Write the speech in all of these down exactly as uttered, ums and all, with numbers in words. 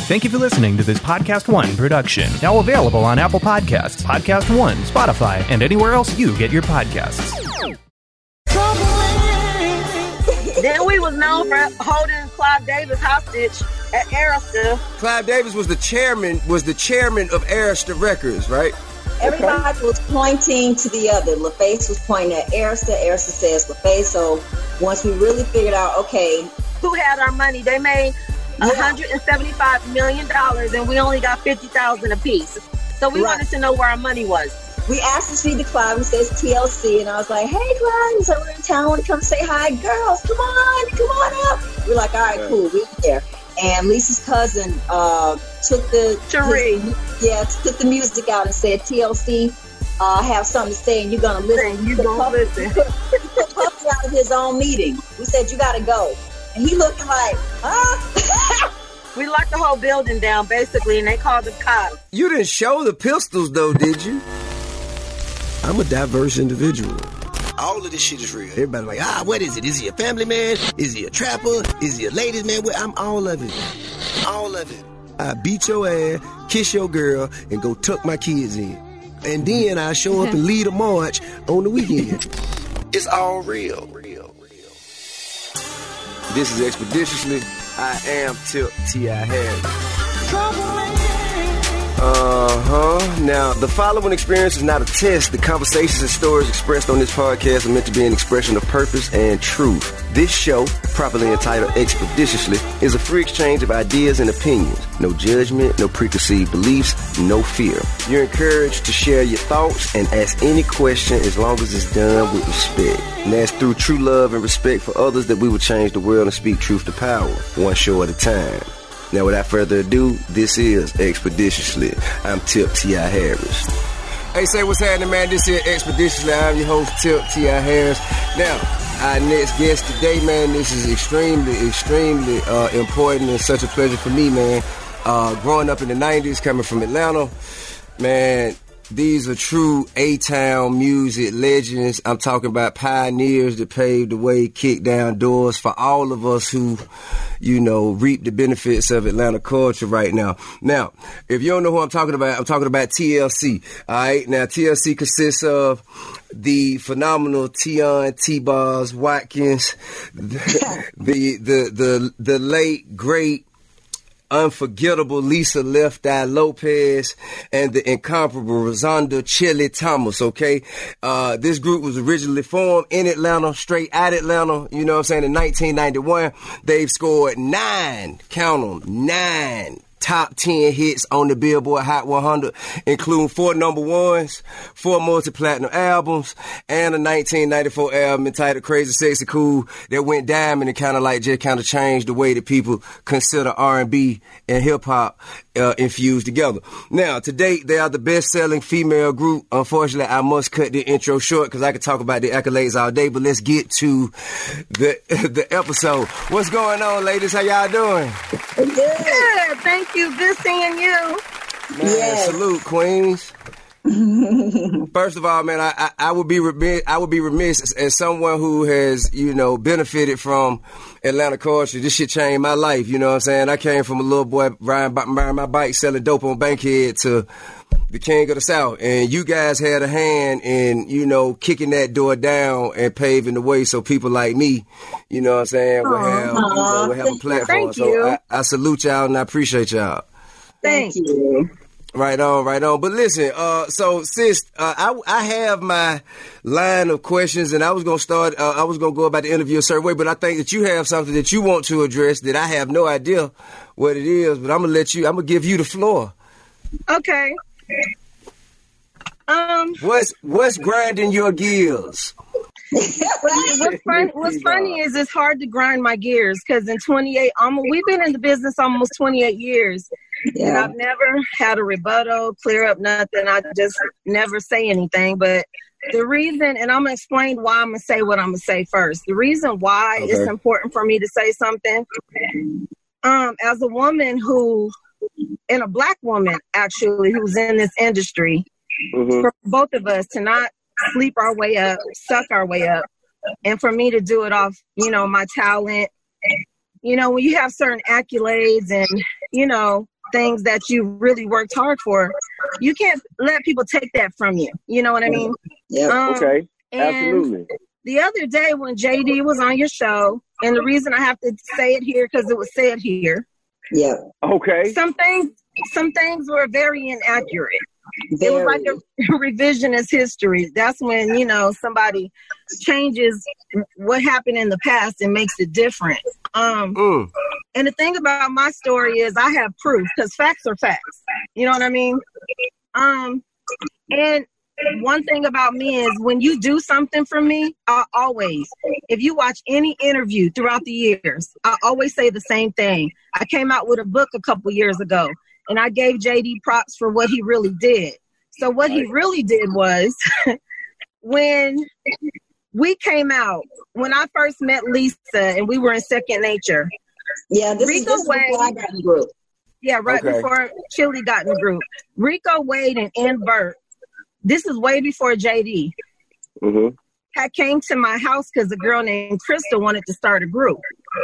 Thank you for listening to this Podcast One production. Now available on Apple Podcasts, Podcast One, Spotify, and anywhere else you get your podcasts. Then we was known for holding Clive Davis hostage at Arista. Clive Davis was the chairman, was the chairman of Arista Records, right? Everybody okay. was pointing to the other. LaFace was pointing at Arista. Arista says LaFace. So once we really figured out, okay, who had our money? They made yeah. one hundred seventy-five million dollars, and we only got fifty thousand dollars apiece. So we right. wanted to know where our money was. We asked to see the Clive, and says T L C, and I was like, hey, Clive, so we're in town, I want to come say hi. Girls, come on, come on up. We're like, all right, cool, we're there. And Lisa's cousin uh, took the Cherie. His, yeah, took the music out and said, T L C, uh, have something to say, and you're going to listen. You're going to listen. He put Puffy out of his own meeting. We said, you got to go. And he looking like, huh? We locked the whole building down, basically, and they called the cops. You didn't show the pistols, though, did you? I'm a diverse individual. All of this shit is real. Everybody like, ah, what is it? Is he a family man? Is he a trapper? Is he a ladies man? Well, I'm all of it. All of it. I beat your ass, kiss your girl, and go tuck my kids in. And then I show up and lead a march on the weekend. It's all real. Real, real. This is Expeditiously. I am Tip T I Harris. Uh-huh. Now, the following experience is not a test. The conversations and stories expressed on this podcast are meant to be an expression of purpose and truth. This show, properly entitled Expeditiously, is a free exchange of ideas and opinions. No judgment, no preconceived beliefs, no fear. You're encouraged to share your thoughts and ask any question as long as it's done with respect. And that's through true love and respect for others that we will change the world and speak truth to power, one show at a time. Now, without further ado, this is Expeditiously. I'm Tip T I Harris. Hey, say what's happening, man. This is Expeditiously. I'm your host, Tip T I Harris. Now, our next guest today, man, this is extremely, extremely uh, important and such a pleasure for me, man. Uh, growing up in the nineties, coming from Atlanta, man, these are true A-Town music legends. I'm talking about pioneers that paved the way, kicked down doors for all of us who, you know, reap the benefits of Atlanta culture right now. Now, if you don't know who I'm talking about, I'm talking about T L C. All right. Now, T L C consists of the phenomenal Tion T-Bars Watkins, the, the, the, the, the late, great, unforgettable Lisa Left Eye Lopez, and the incomparable Rosanda Chili Thomas, okay? Uh, this group was originally formed in Atlanta, straight out Atlanta, you know what I'm saying, in nineteen ninety-one. They've scored nine, count them, nine top ten hits on the Billboard Hot one hundred, including four number ones, four multi-platinum albums, and a nineteen ninety-four album entitled Crazy Sexy Cool that went diamond and kind of like just kind of changed the way that people consider R and B and hip-hop uh, infused together. Now, to date, they are the best-selling female group. Unfortunately, I must cut the intro short because I could talk about the accolades all day, but let's get to the the episode. What's going on, ladies? How y'all doing? Good. Good. Thank you. Good seeing you. Man, yes. Salute, Queens. First of all, man, I, I, I would be remiss, I would be remiss as, as someone who has, you know, benefited from Atlanta culture. This shit changed my life. You know what I'm saying? I came from a little boy riding, riding my bike, selling dope on Bankhead to the king of the South, and you guys had a hand in, you know, kicking that door down and paving the way so people like me, you know what I'm saying, will have, you know, will have a platform. Thank so you. I, I salute y'all and I appreciate y'all. Thank you. Right on, right on. But listen, uh, so sis, uh, I I have my line of questions, and I was gonna start. Uh, I was gonna go about the interview a certain way, but I think that you have something that you want to address that I have no idea what it is. But I'm gonna let you. I'm gonna give you the floor. Okay. Um. What's what's grinding your gears? what's, fun, what's funny is it's hard to grind my gears because in twenty-eight, almost, we've been in the business almost twenty-eight years. Yeah. And I've never had a rebuttal, clear up nothing. I just never say anything. But the reason, and I'm going to explain why I'm going to say what I'm going to say first. The reason why okay. it's important for me to say something, um, as a woman who, and a black woman actually, who's in this industry, mm-hmm. for both of us to not sleep our way up, suck our way up, and for me to do it off, you know, my talent. You know, when you have certain accolades and, you know, things that you really worked hard for, you can't let people take that from you. You know what I mean? Yeah. Um, okay. Absolutely. The other day when J D was on your show, and the reason I have to say it here because it was said here. Yeah. Okay. Some things, some things were very inaccurate. Very. It was like a revisionist history. That's when, you know, somebody changes what happened in the past and makes it different. Um, mm. And the thing about my story is I have proof because facts are facts. You know what I mean? Um, and one thing about me is when you do something for me, I always, if you watch any interview throughout the years, I always say the same thing. I came out with a book a couple years ago. And I gave J D props for what he really did. So what he really did was when we came out, when I first met Lisa and we were in Second Nature. Yeah, this Rico is this Wade, before I got in the group. Yeah, right okay. before Chili got in the group. Rico Wade and N. Burt, this is way before J D, mm-hmm. had came to my house because a girl named Crystal wanted to start a group.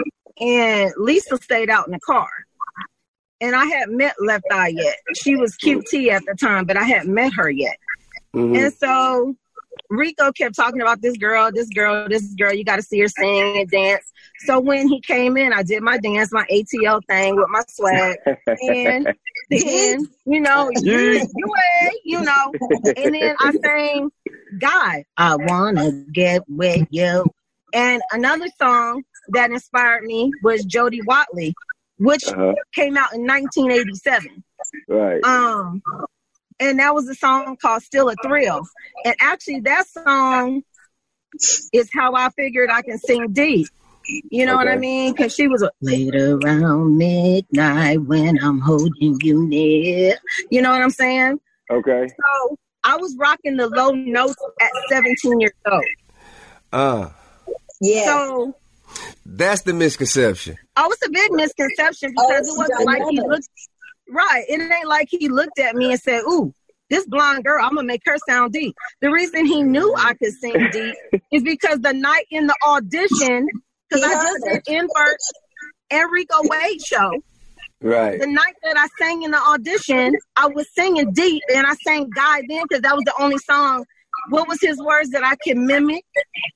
And Lisa stayed out in the car. And I hadn't met Left Eye yet. She was Q T at the time, but I hadn't met her yet. Mm-hmm. And so Rico kept talking about this girl, this girl, this girl. You got to see her sing and dance. So when he came in, I did my dance, my A T L thing with my swag. And then, you know, you, you know. And then I sang, God, I want to get with you. And another song that inspired me was Jody Watley, which uh-huh. came out in nineteen eighty-seven. Right. Um, and that was a song called Still a Thrill. And actually that song is how I figured I can sing deep. You know okay. what I mean? Because she was a, late around midnight when I'm holding you near. You know what I'm saying? Okay. So I was rocking the low notes at seventeen years old. Uh. Yeah. So that's the misconception. Oh, it's a big misconception because oh, it wasn't like he looked right. It ain't like he looked at me and said, "Ooh, this blonde girl, I'm gonna make her sound deep." The reason he knew I could sing deep is because the night in the audition, because I just did Invert and Rico Wade show. Right. The night that I sang in the audition, I was singing deep, and I sang "Guy" then because that was the only song. What was his words that I could mimic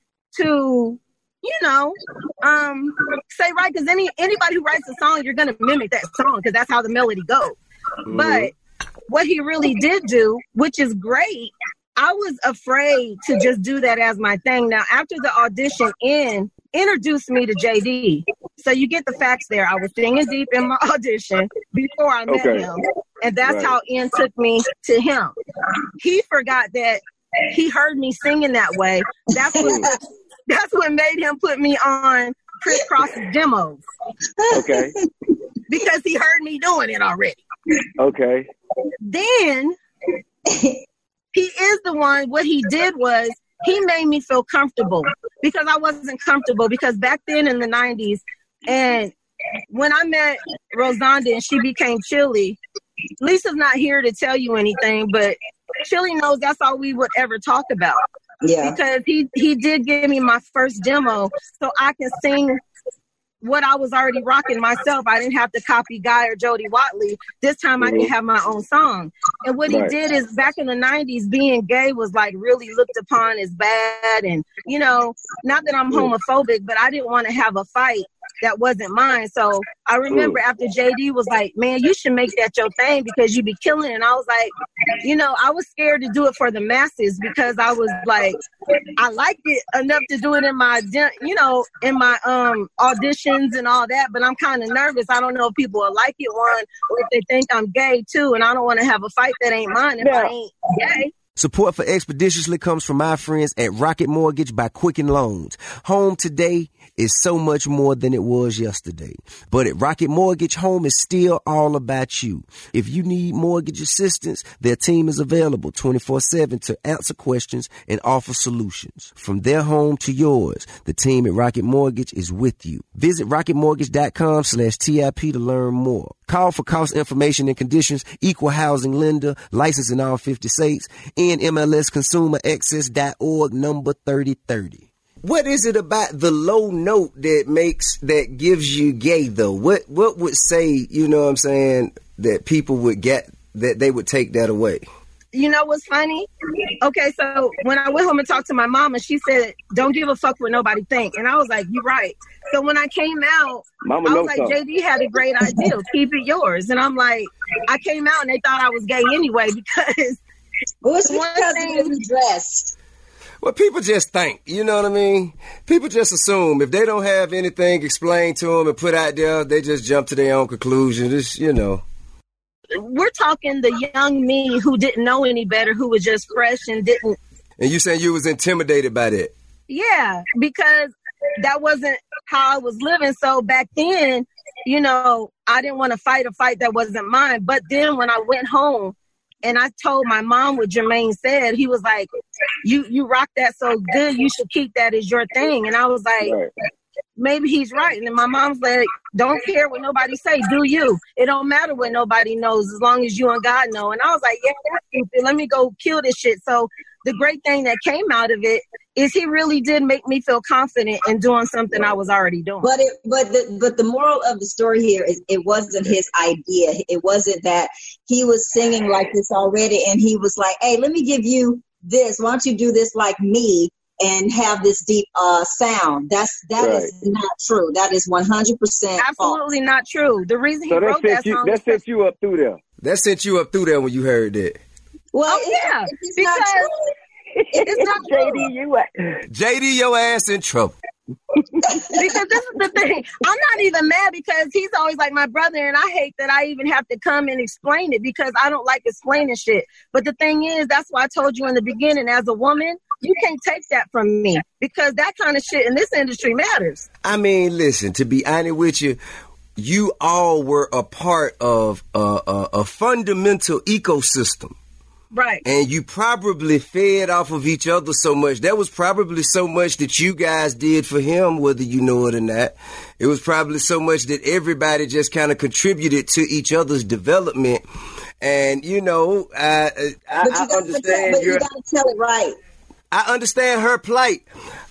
to? You know, um, say right, because any anybody who writes a song, you're gonna mimic that song because that's how the melody goes. Mm-hmm. But what he really did do, which is great, I was afraid to just do that as my thing. Now, after the audition, in introduced me to J D, so you get the facts there. I was singing deep in my audition before I met okay. him, and that's right. how N took me to him. He forgot that he heard me singing that way. That's what. That's what made him put me on Chris Cross's demos. Okay. Because he heard me doing it already. Okay. Then he is the one, what he did was he made me feel comfortable because I wasn't comfortable because back then in the nineties and when I met Rosanda and she became Chili, Lisa's not here to tell you anything, but Chili knows that's all we would ever talk about. Yeah. Because he, he did give me my first demo so I can sing what I was already rocking myself. I didn't have to copy Guy or Jody Watley. This time mm-hmm. I can have my own song. And what right. he did is back in the nineties, being gay was like really looked upon as bad. And, you know, not that I'm homophobic, but I didn't want to have a fight that wasn't mine. So I remember Ooh. after J D was like, man, you should make that your thing because you be killing it. And I was like, you know, I was scared to do it for the masses because I was like, I liked it enough to do it in my, you know, in my um auditions and all that. But I'm kind of nervous. I don't know if people will like it, one, or if they think I'm gay too. And I don't want to have a fight that ain't mine if yeah. I ain't gay. Support for Expeditiously comes from my friends at Rocket Mortgage by Quicken Loans. Home today is so much more than it was yesterday. But at Rocket Mortgage, home is still all about you. If you need mortgage assistance, their team is available twenty-four seven to answer questions and offer solutions. From their home to yours, the team at Rocket Mortgage is with you. Visit rocketmortgage.com slash TIP to learn more. Call for cost information and conditions, equal housing lender, licensed in all fifty states, N M L S consumer access dot org, number thirty thirty. What is it about the low note that makes, that gives you gay though? What, what would say, you know what I'm saying, that people would get, that they would take that away? You know what's funny? Okay, so when I went home and talked to my mama, she said, don't give a fuck what nobody think. And I was like, you're right. So when I came out, Mama I was like, something. J D had a great idea. Keep it yours. And I'm like, I came out and they thought I was gay anyway because well, it's one because thing, of the dress. Well, people just think, you know what I mean? People just assume if they don't have anything explained to them and put out there, they just jump to their own conclusion. It's, you know. We're talking the young me who didn't know any better, who was just fresh and didn't. And you saying you was intimidated by that? Yeah, because that wasn't how I was living. So back then, you know, I didn't want to fight a fight that wasn't mine. But then when I went home and I told my mom what Jermaine said, he was like, you, you rock that so good, you should keep that as your thing. And I was like, right. Maybe he's right. And then my mom's like, don't care what nobody say. Do you? It don't matter what nobody knows as long as you and God know. And I was like, yeah, that's stupid. Let me go kill this shit. So the great thing that came out of it is he really did make me feel confident in doing something I was already doing. But it, but the, but the moral of the story here is it wasn't his idea. It wasn't that he was singing like this already. And he was like, hey, let me give you this. Why don't you do this like me? And have this deep uh, sound. That's that right. is not true. That is one hundred percent absolutely false. Not true. The reason he so wrote that you, song that sent you up through there. That sent you up through there when you heard that. Well, oh, yeah, it's because not true. It's not J D, you J D, your ass in trouble. Because this is the thing. I'm not even mad because he's always like my brother, and I hate that I even have to come and explain it because I don't like explaining shit. But the thing is, that's why I told you in the beginning, as a woman, you can't take that from me because that kind of shit in this industry matters. I mean, listen, to be honest with you, you all were a part of a, a, a fundamental ecosystem. Right. And you probably fed off of each other so much. There was probably so much that you guys did for him, whether you know it or not. It was probably so much that everybody just kind of contributed to each other's development. And, you know, I, I, but you I gotta understand. Tell, but you got to tell it right. I understand her plight.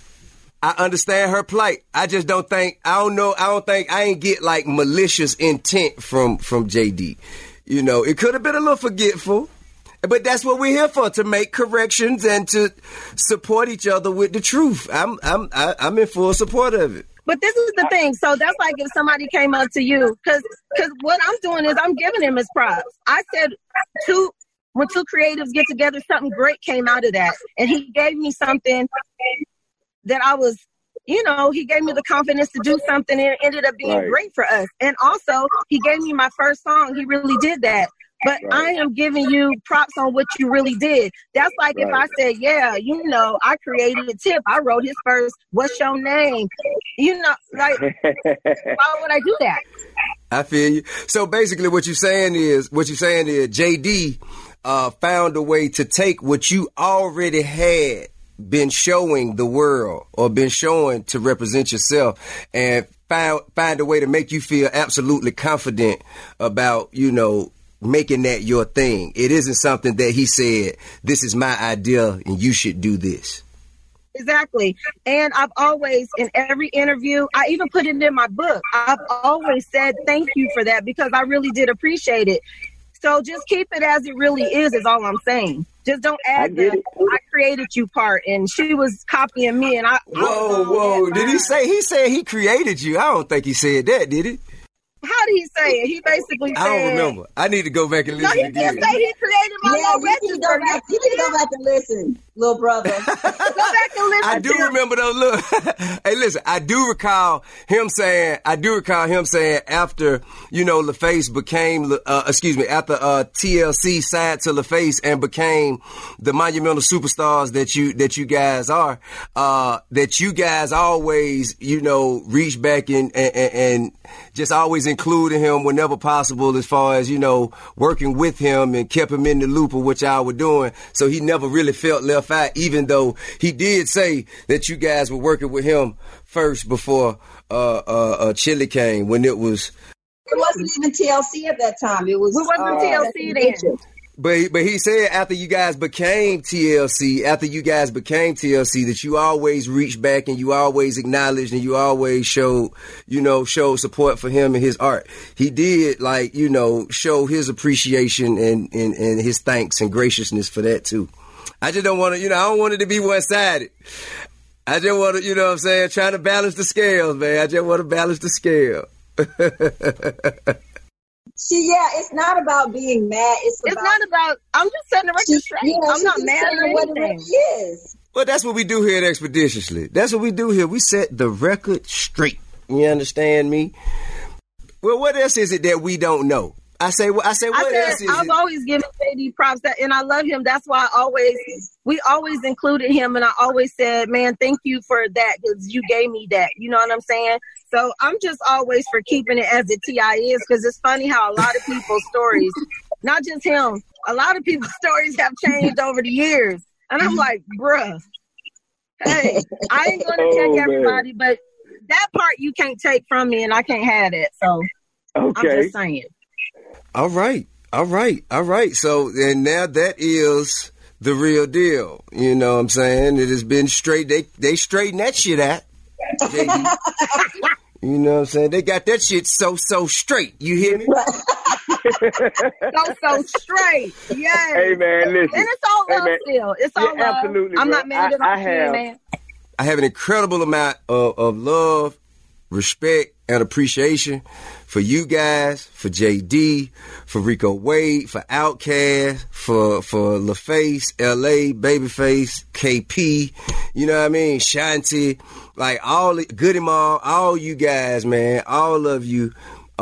I understand her plight. I just don't think, I don't know, I don't think, I ain't get like malicious intent from, from J D. You know, it could have been a little forgetful. But that's what we're here for, to make corrections and to support each other with the truth. I'm I'm I'm in full support of it. But this is the thing. So that's like if somebody came up to you, because because what I'm doing is I'm giving him his props. I said two when two creatives get together, something great came out of that, and he gave me something that I was. You know, he gave me the confidence to do something, and it ended up being right. great for us. And also, he gave me my first song. He really did that. But right. I am giving you props on what you really did. That's like right. if I said, yeah, you know, I created a tip. I wrote his first, what's your name? You know, like, why would I do that? I feel you. So basically what you're saying is, what you're saying is J D uh, found a way to take what you already had been showing the world or been showing to represent yourself and find, find a way to make you feel absolutely confident about, you know, making that your thing. It isn't something that he said, this is my idea and you should do this. Exactly. And I've always, in every interview, I even put it in my book, I've always said thank you for that because I really did appreciate it. So just keep it as it really is, is all I'm saying. Just don't add the it. I created you part and she was copying me and I... Whoa, whoa. Did he say, he said he created you? I don't think he said that, did he? How did he say it? He basically said... I don't remember. I need to go back and listen no, he again. No, he didn't say he created my yeah, little you need to go back. You need to go back and listen, little brother. Go back and listen. I do remember those. Look, hey, listen. I do recall him saying. I do recall him saying after you know LaFace became. Uh, excuse me. After uh, T L C signed to LaFace and became the monumental superstars that you that you guys are. Uh, that you guys always you know reach back and and, and just always included him whenever possible, as far as you know working with him and kept him in the loop of what y'all were doing. So he never really felt left out, even though he did say that you guys were working with him first before uh, uh, uh, Chili came, when it was... It wasn't even T L C at that time. It was... It wasn't uh, T L C then. But he, but he said after you guys became T L C, after you guys became T L C, that you always reached back and you always acknowledged and you always showed, you know, showed support for him and his art. He did, like, you know, show his appreciation and, and, and his thanks and graciousness for that too. I just don't want to, you know, I don't want it to be one-sided. I just want to, you know what I'm saying, trying to balance the scales, man. I just want to balance the scale. See, yeah, it's not about being mad. It's, it's about, not about, I'm just setting the record straight. Yeah, I'm not mad or anything. What it really is. Well, that's what we do here at Expeditiously. That's what we do here. We set the record straight. You understand me? Well, what else is it that we don't know? I say, I say, what I said, else is I've it? always given J D props, that, and I love him. That's why I always, we always included him, and I always said, man, thank you for that, because you gave me that. You know what I'm saying? So I'm just always for keeping it as the T I is, because it's funny how a lot of people's stories, not just him, a lot of people's stories have changed over the years. And I'm like, bruh, hey, I ain't going to Oh, take man. everybody, but that part you can't take from me, and I can't have it. So Okay. I'm just saying. All right. All right. All right. So, and now that is the real deal. You know what I'm saying? It has been straight. They, they straightened that shit out. J D. You know what I'm saying? They got that shit so, so straight. You hear me? So, so straight. Yes. Hey, man, listen. And it's all Hey, love man. still. It's all Yeah, love. absolutely, I'm bro. not mad at I- all, I have- man. I have an incredible amount of, of love, respect, and appreciation for you guys, for J D, for Rico Wade, for Outkast, for for LaFace, L A, Babyface, K P, you know what I mean, Shanti, like all the- Goody Mob, all you guys, man, all of you,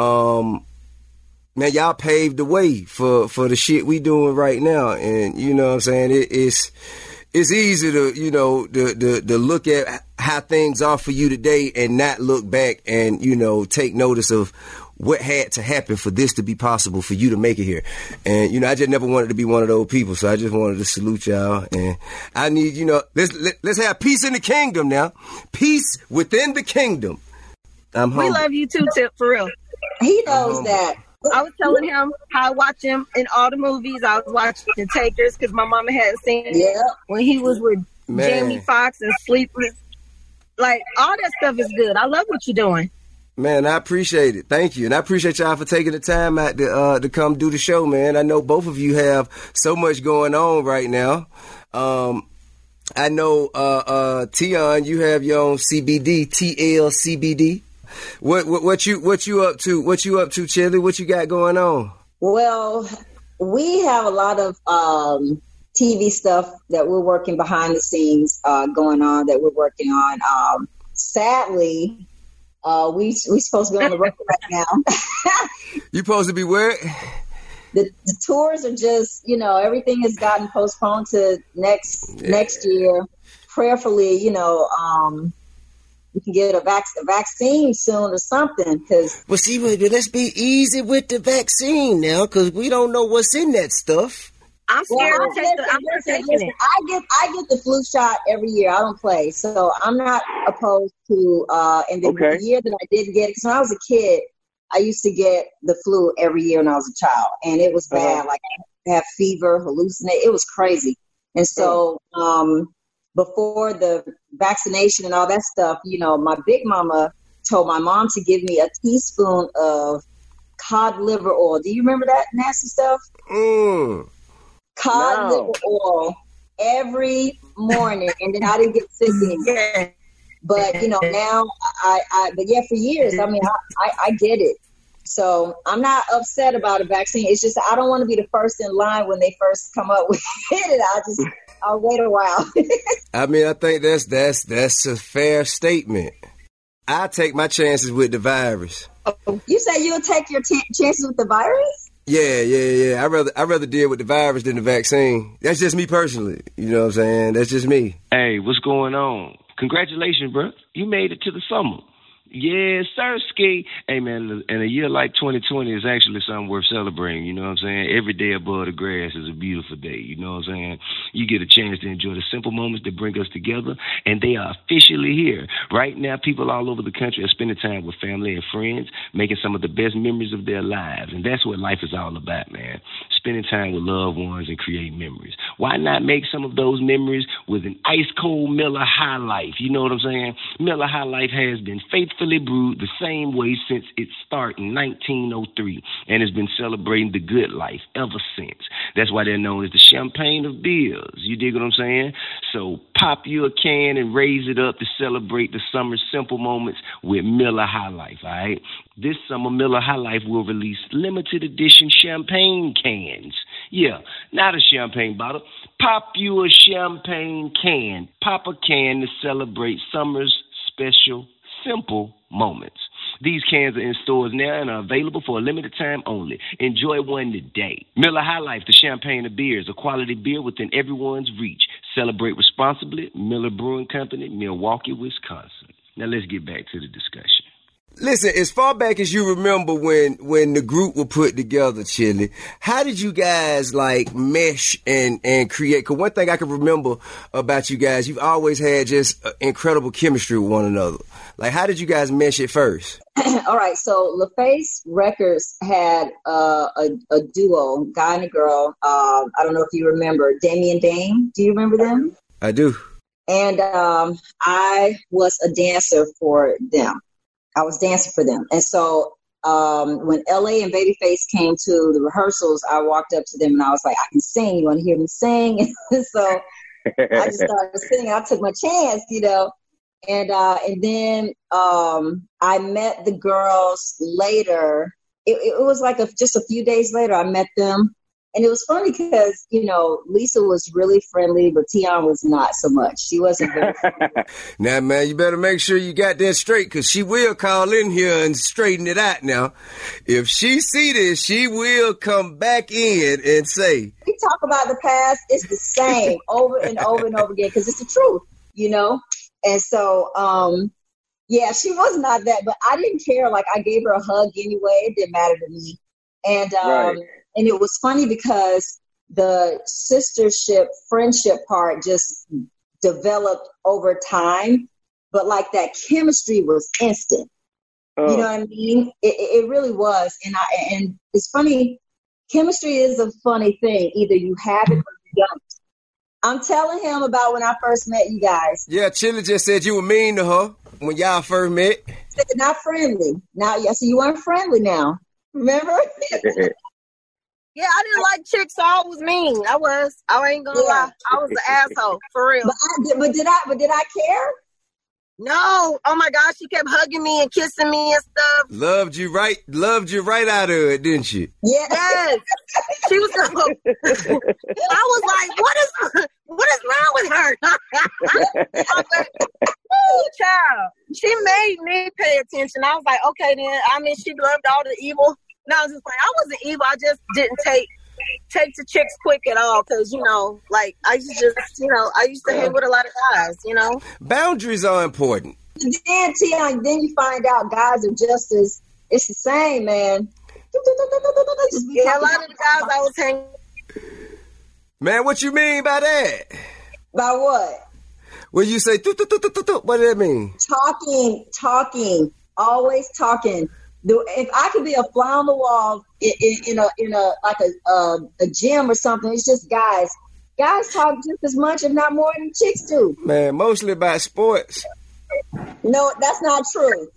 um, man, y'all paved the way for for the shit we doing right now, and you know what I'm saying, it, it's. It's easy to, you know, to, to, to look at how things are for you today and not look back and, you know, take notice of what had to happen for this to be possible for you to make it here. And, you know, I just never wanted to be one of those people. So I just wanted to salute y'all. And I need, you know, let's, let, let's have peace in the kingdom now. Peace within the kingdom. I'm We humble. love you too, Tip, for real. He knows Um, that. I was telling him how I watch him in all the movies. I was watching The Takers because my mama had seen it Yeah. when he was with Man. Jamie Foxx and Sleepless. Like, all that stuff is good. I love what you're doing. Man, I appreciate it. Thank you. And I appreciate y'all for taking the time out to uh, to come do the show, man. I know both of you have so much going on right now. Um, I know, uh, uh, Tion, you have your own C B D, T L C B D. What, what what you what you up to? What you up to, Chili? What you got going on? Well, we have a lot of um, T V stuff that we're working behind the scenes uh, going on that we're working on. Um, sadly, uh, we we supposed to be on the road right now. You supposed to be where? The, the tours are just, you know, everything has gotten postponed to next Yeah. next year. Prayerfully, you know, um, we can get a, vac- a vaccine soon or something, because Well, see, but let's be easy with the vaccine now, because we don't know what's in that stuff. I'm well, scared I, to take the, I'm listen, taking listen, it. I get I get the flu shot every year. I don't play, so I'm not opposed to. Uh, and the, Okay. the year that I did get it, because when I was a kid, I used to get the flu every year when I was a child, and it was bad. Uh-huh. Like I have fever, hallucinate. It was crazy. And so, um, before the vaccination and all that stuff, you know, my big mama told my mom to give me a teaspoon of cod liver oil. Do you remember that nasty stuff? Mm. Cod No. liver oil every morning, and then I didn't get sick anymore. Yeah. But you know, now I, I but yeah, for years, I mean, I, I, I get it. So I'm not upset about a vaccine. It's just I don't want to be the first in line when they first come up with it. I just I'll wait a while. I mean, I think that's that's that's a fair statement. I take my chances with the virus. You say you'll take your t- chances with the virus? Yeah, yeah, yeah. I rather I rather deal with the virus than the vaccine. That's just me personally. You know what I'm saying? That's just me. Hey, what's going on? Congratulations, bro. You made it to the summer. Yes, sir, Ski. Hey, man, and a year like twenty twenty is actually something worth celebrating. You know what I'm saying? Every day above the grass is a beautiful day. You know what I'm saying? You get a chance to enjoy the simple moments that bring us together, and they are officially here. Right now, people all over the country are spending time with family and friends, making some of the best memories of their lives, and that's what life is all about, man. spending time with loved ones and create memories. Why not make some of those memories with an ice cold Miller High Life? You know what I'm saying? Miller High Life has been faithfully brewed the same way since its start in nineteen oh three and has been celebrating the good life ever since. That's why they're known as the champagne of beers. You dig what I'm saying? So pop you a can and raise it up to celebrate the summer's simple moments with Miller High Life, all right? This summer, Miller High Life will release limited edition champagne cans. Yeah, not a champagne bottle. Pop you a champagne can. Pop a can to celebrate summer's special, simple moments. These cans are in stores now and are available for a limited time only. Enjoy one today. Miller High Life, the champagne of beers, a quality beer within everyone's reach. Celebrate responsibly. Miller Brewing Company, Milwaukee, Wisconsin. Now let's get back to the discussion. Listen, as far back as you remember when, when the group were put together, Chili, how did you guys, like, mesh and, and create? Because one thing I can remember about you guys, you've always had just incredible chemistry with one another. Like, how did you guys mesh at first? All right, so LaFace Records had uh, a, a duo, guy and a girl. Uh, I don't know if you remember, Damian Dame. Do you remember them? I do. And um, I was a dancer for them. I was dancing for them. And so um, when L A and Babyface came to the rehearsals, I walked up to them and I was like, I can sing. You want to hear me sing? so I just started singing. I took my chance, you know. And uh, and then um, I met the girls later. It, it was like a, just a few days later, I met them. And it was funny because, you know, Lisa was really friendly, but Tion was not so much. She wasn't very friendly. Now, man, you better make sure you got that straight because she will call in here and straighten it out now. If she see this, she will come back in and say. We talk about the past. It's the same over and over and over again because it's the truth, you know. And so, um, yeah, she was not that, but I didn't care. Like, I gave her a hug anyway. It didn't matter to me. And, um, right. and it was funny because the sistership, friendship part just developed over time. But, like, that chemistry was instant. Oh. You know what I mean? It, it really was. And I and it's funny. Chemistry is a funny thing. Either you have it or you don't. I'm telling him about when I first met you guys. Yeah, Chili just said you were mean to her when y'all first met. Not friendly. Now, yeah, so you weren't friendly now. Remember? Yeah, I didn't like chicks, so I was mean. I was. I ain't gonna yeah. lie. I was an asshole, for real. But, I did, but did I? But did I care? No. Oh my gosh, she kept hugging me and kissing me and stuff. Loved you right. Loved you right out of it, didn't she? Yeah. Yes. She was. So, I was like, what is what is wrong with her? Ooh, child. She made me pay attention. I was like, okay, then. I mean, she loved all the evil. No, I was just like, I wasn't evil. I just didn't take take to chicks quick at all because, you know, like, I used to just, you know, I used to hang with a lot of guys, you know. Boundaries are important. Then, Tion, then you find out guys are just as, it's the same, man. Yeah, a lot of the guys I was hanging. Man, what you mean by that? By what? When you say, what does that mean? Talking, talking, always talking. If I could be a fly on the wall in, in, in a in a like a, a a gym or something, it's just guys. Guys talk just as much, if not more, than chicks do. Man, mostly about sports. No, that's not true.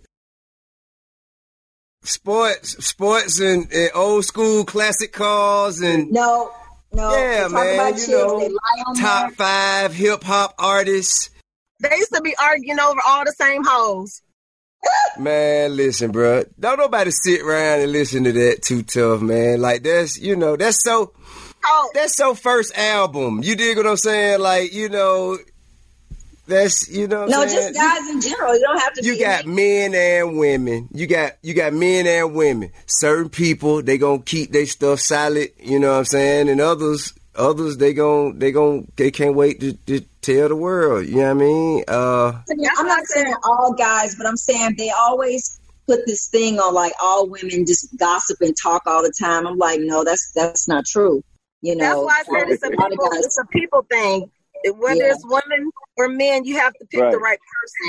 Sports, sports, and, and old school classic cars, and no, no. Yeah, man, you know, top there. five hip hop artists. They used to be arguing over all the same hoes. Man, listen, bro. Don't nobody sit around and listen to that too tough, man. Like, that's, you know, that's so, oh. that's so first album. You dig what I'm saying? Like, you know, that's, you know what no, I'm saying? just guys in general. You don't have to You be got men and women. You got, you got men and women. Certain people, they gonna keep their stuff solid, you know what I'm saying? And others, others, they gon' they gon' they can't wait to, to tell the world. You know what I mean? Uh, I'm not saying all guys, but I'm saying they always put this thing on like all women just gossip and talk all the time. I'm like, no, that's that's not true. You know, that's why I said it's a people, it's a people thing. Whether yeah. it's women or men, you have to pick right. the right person.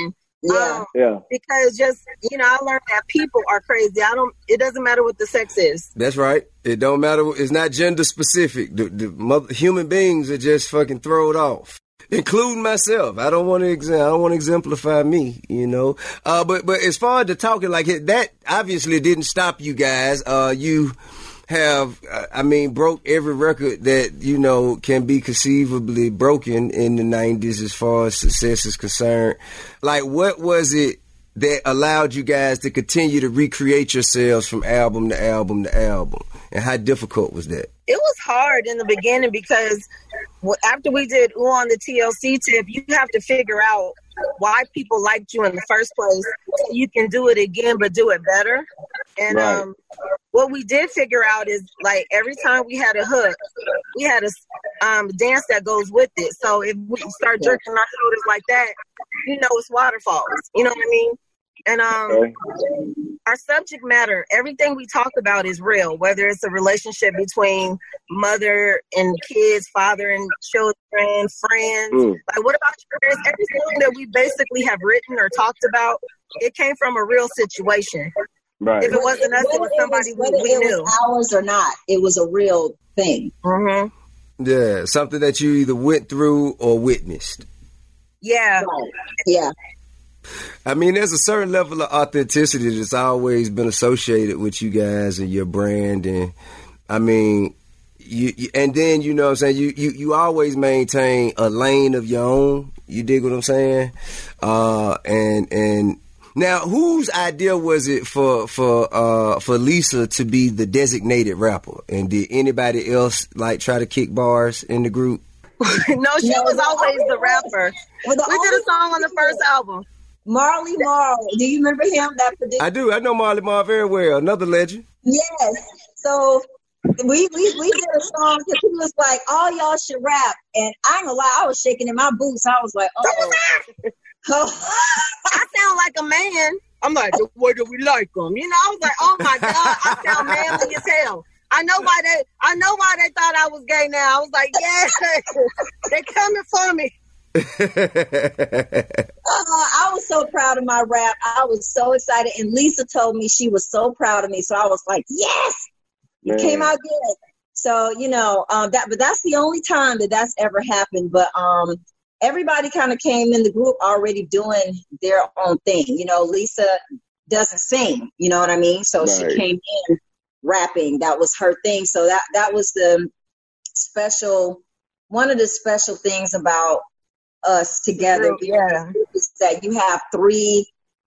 Yeah. Um, Yeah. because just, you know, I learned that people are crazy. I don't, it doesn't matter what the sex is. That's right. It don't matter. It's not gender specific. The, the mother, human beings are just fucking thrown off, including myself. I don't want to exam. I don't want to exemplify me, you know. Uh, but but as far as the talking, like that, obviously didn't stop you guys. Uh, you have, uh, I mean, broke every record that you know can be conceivably broken in the nineties as far as success is concerned. Like, what was it that allowed you guys to continue to recreate yourselves from album to album to album? And how difficult was that? It was hard in the beginning because after we did Ooh on the T L C tip, you have to figure out why people liked you in the first place so you can do it again but do it better. And Right. um, what we did figure out is, like, every time we had a hook, we had a um, dance that goes with it. So if we start jerking our shoulders like that, you know it's waterfalls. You know what I mean? And um, Okay. our subject matter, everything we talk about is real, whether it's a relationship between mother and kids, father and children, friends. Mm. Like, what about your parents? Every song that we basically have written or talked about, it came from a real situation. Right. If it wasn't us, it was somebody we, whether we it knew. was ours or not, it was a real thing. Mm-hmm. Yeah, something that you either went through or witnessed. Yeah. Right. Yeah. I mean, there's a certain level of authenticity that's always been associated with you guys and your brand. And I mean, you, you and then, you know what I'm saying, you, you, you always maintain a lane of your own. You dig what I'm saying? Uh, and, and now whose idea was it for, for, uh, for Lisa to be the designated rapper? And did anybody else like try to kick bars in the group? no, she No, was the always only the one- rapper. well, the We did a only song on the first album. Marley Marl. Do you remember him? That produced. I do. I know Marley Marl very well. Another legend. Yes. So we we we did a song because he was like, all y'all should rap. And I ain't gonna lie, I was shaking in my boots. I was like, oh. I sound like a man. I'm like, the way that we like them. You know, I was like, oh my God, I sound manly as hell. I know why they I know why they thought I was gay now. I was like, yeah, they coming for me. Uh, I was so proud of my rap. I was so excited. And Lisa told me she was so proud of me. So I was like, yes, you Man. came out good. So, you know, um, that, but that's the only time that that's ever happened. But um, everybody kind of came in the group already doing their own thing. You know, Lisa doesn't sing, you know what I mean? So Right. she came in rapping. That was her thing. So that, that was the special, one of the special things about us together, Yeah. is that you have three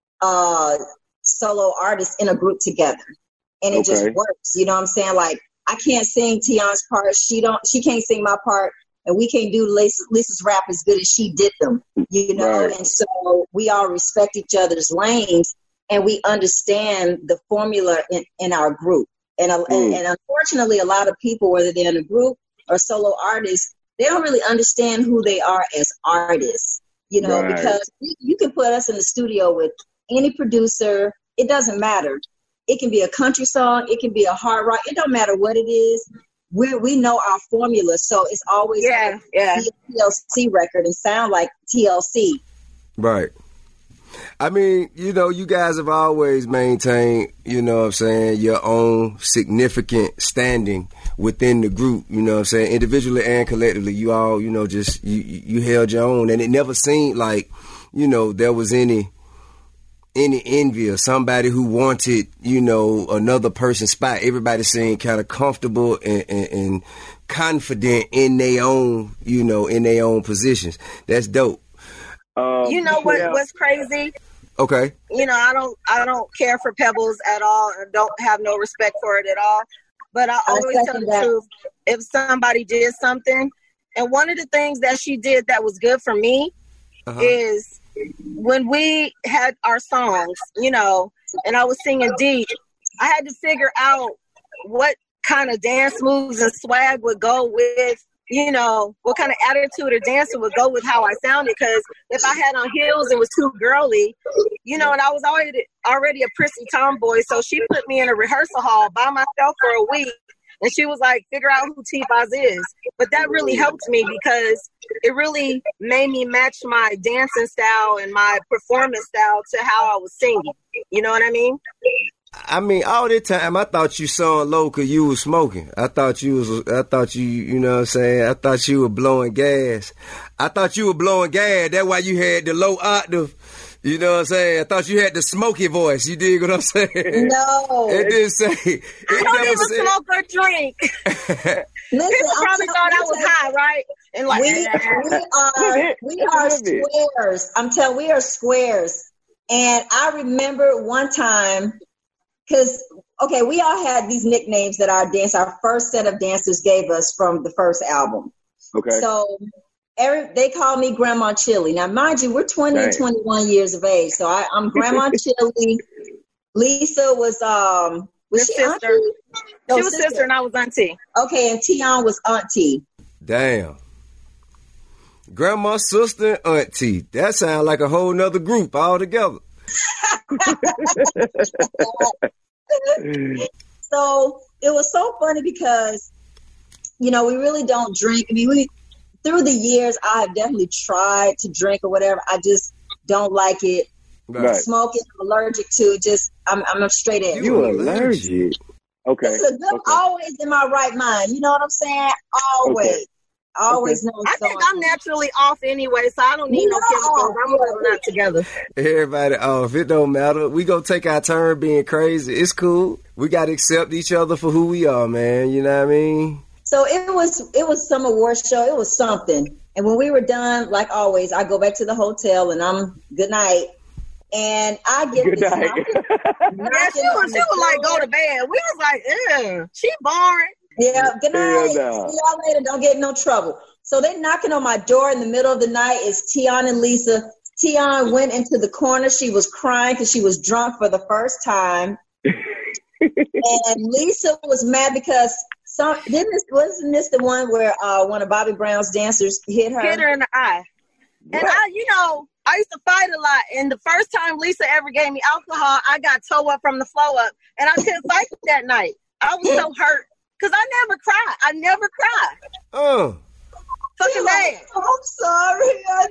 uh solo artists in a group together, and it just Okay. works. You know what I'm saying? Like, I can't sing Tion's part, she don't she can't sing my part, and we can't do Lisa, Lisa's rap as good as she did them, you know. Right. And so we all respect each other's lanes, and we understand the formula in, in our group. And, uh, and Mm. and unfortunately, a lot of people, whether they're in a group or solo artists, they don't really understand who they are as artists, you know, Right. because you, you can put us in the studio with any producer. It doesn't matter. It can be a country song. It can be a hard rock. It don't matter what it is. We we know our formula. So it's always Yeah, like yeah. be a T L C record and sound like T L C. Right. I mean, you know, you guys have always maintained, you know what I'm saying, your own significant standing within the group, you know what I'm saying, individually and collectively. You all, you know, just, you, you held your own. And it never seemed like, you know, there was any any envy or somebody who wanted, you know, another person's spot. Everybody seemed kind of comfortable and, and, and confident in their own, you know, in their own positions. That's dope. Um, You know what yeah. what's crazy? Okay. You know, I don't I don't care for Pebbles at all and don't have no respect for it at all. But I always tell second the that. truth. If somebody did something, and one of the things that she did that was good for me Uh-huh. is when we had our songs, you know, and I was singing deep, I had to figure out what kind of dance moves and swag would go with, you know, what kind of attitude or dancing would go with how I sounded. Because if I had on heels and was too girly, you know, and I was already already a prissy tomboy, so she put me in a rehearsal hall by myself for a week And she was like, figure out who T-Boz is. But that really helped me because it really made me match my dancing style and my performance style to how I was singing. You know what I mean? I mean, all the time, I thought you sung low because you was smoking. I thought you was, I thought you, you know what I'm saying? I thought you were blowing gas. I thought you were blowing gas. That's why you had the low octave. You know what I'm saying? I thought you had the smoky voice. You dig what I'm saying? No. It didn't say. It I don't even said, smoke or drink. Listen, People probably I'm thought I was high, right? And like, we, we are, we are squares. I'm telling we are squares. And I remember one time, because, okay, we all had these nicknames that our dance, our first set of dancers gave us from the first album. Okay. So every, they called me Grandma Chili. Now, mind you, we're twenty Dang. and twenty-one years of age. So I, I'm Grandma Chili. Lisa was, um, was Your she sister. auntie? No, she was sister and I was auntie. Okay, and Tion was auntie. damn. Grandma, sister, and auntie. That sounds like a whole nother group altogether. So it was so funny because, you know, we really don't drink. I mean, we through the years, I have definitely tried to drink or whatever. I just don't like it. Right. Smoking, I'm allergic to. Just I'm I'm a straight in. You allergic? Okay. Listen, I'm okay. always in my right mind. You know what I'm saying? Always. Okay. I always know what's I think going I'm on. naturally off anyway, so I don't need no No. chemicals. I'm we're not together. Everybody off. It don't matter. We gonna take our turn being crazy. It's cool. We gotta accept each other for who we are, man. You know what I mean? So it was it was some award show. It was something. And when we were done, like always, I go back to the hotel and I'm good night. And I get Good this night. knocking- Yeah, knocking she on was, she the was like, door. go to bed. We was like, ew, she boring. Yeah, good night. Hell no. See y'all later. Don't get in no trouble. So they knocking on my door in the middle of the night. It's Tion and Lisa. Tion went into the corner. She was crying because she was drunk for the first time. And Lisa was mad because some didn't this wasn't this the one where uh, one of Bobby Brown's dancers hit her? Hit her in the eye. And What? I, you know, I used to fight a lot. And the first time Lisa ever gave me alcohol, I got toe up from the flow up. And I couldn't fight that night. I was so hurt. Because I never cry. I never cry. Oh. Fucking bad. I'm sorry. I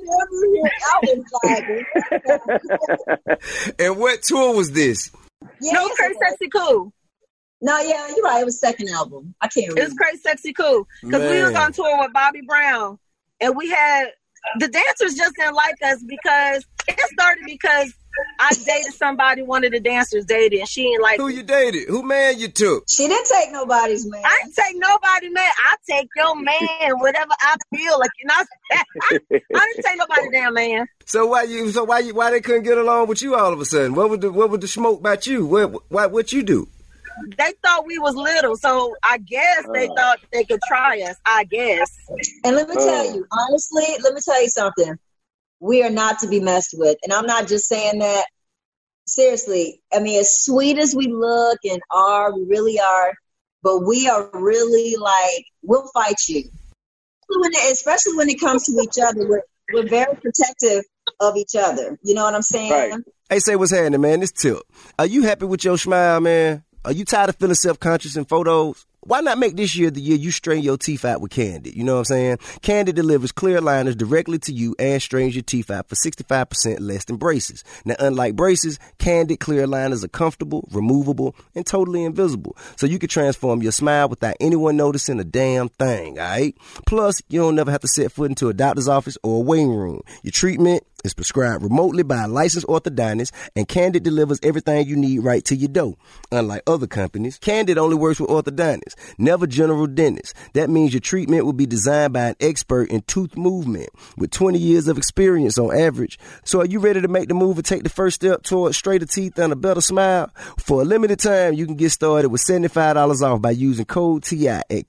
never hit. I was like, And what tour was this? yeah, No, yes, it Crazy was. Sexy Cool. No, yeah, you're right. It was second album. I can't It remember. was Crazy Sexy Cool. Because we was Man. on tour with Bobby Brown. And we had, the dancers just didn't like us because, it started because I dated somebody one of the dancers dated, and she didn't like Who me. you dated? Who man you took? She didn't take nobody's man. I didn't take nobody, man. I take your man, whatever I feel like. You know, I didn't take nobody damn man. So why you? So why you? Why they couldn't get along with you all of a sudden? What was the What was the smoke about you? What What What you do? They thought we was little, so I guess they Uh. thought they could try us. I guess. And let me Oh. tell you, honestly, let me tell you something. We are not to be messed with. And I'm not just saying that. Seriously, I mean, as sweet as we look and are, we really are, but we are really like, we'll fight you. When it- Especially when it comes to each other. We're, we're very protective of each other. You know what I'm saying? Right. Hey, say what's happening, man. This Tip. Are you happy with your smile, man? Are you tired of feeling self-conscious in photos? Why not make this year the year you strain your teeth out with Candid? You know what I'm saying? Candid delivers clear aligners directly to you and strains your teeth out for sixty-five percent less than braces. Now, unlike braces, Candid clear aligners are comfortable, removable, and totally invisible. So you can transform your smile without anyone noticing a damn thing, all right? Plus, you don't never have to set foot into a doctor's office or a waiting room. Your treatment is prescribed remotely by a licensed orthodontist, and Candid delivers everything you need right to your door. Unlike other companies, Candid only works with orthodontists, never general dentists. That means your treatment will be designed by an expert in tooth movement with twenty years of experience on average. So are you ready to make the move and take the first step towards straighter teeth and a better smile? For a limited time, you can get started with seventy-five dollars off by using code T I at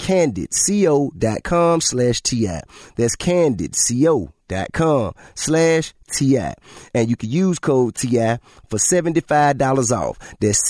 candidco.com slash TI. That's candidco. Dot com slash T I. And you can use code T I for seventy-five dollars off. That's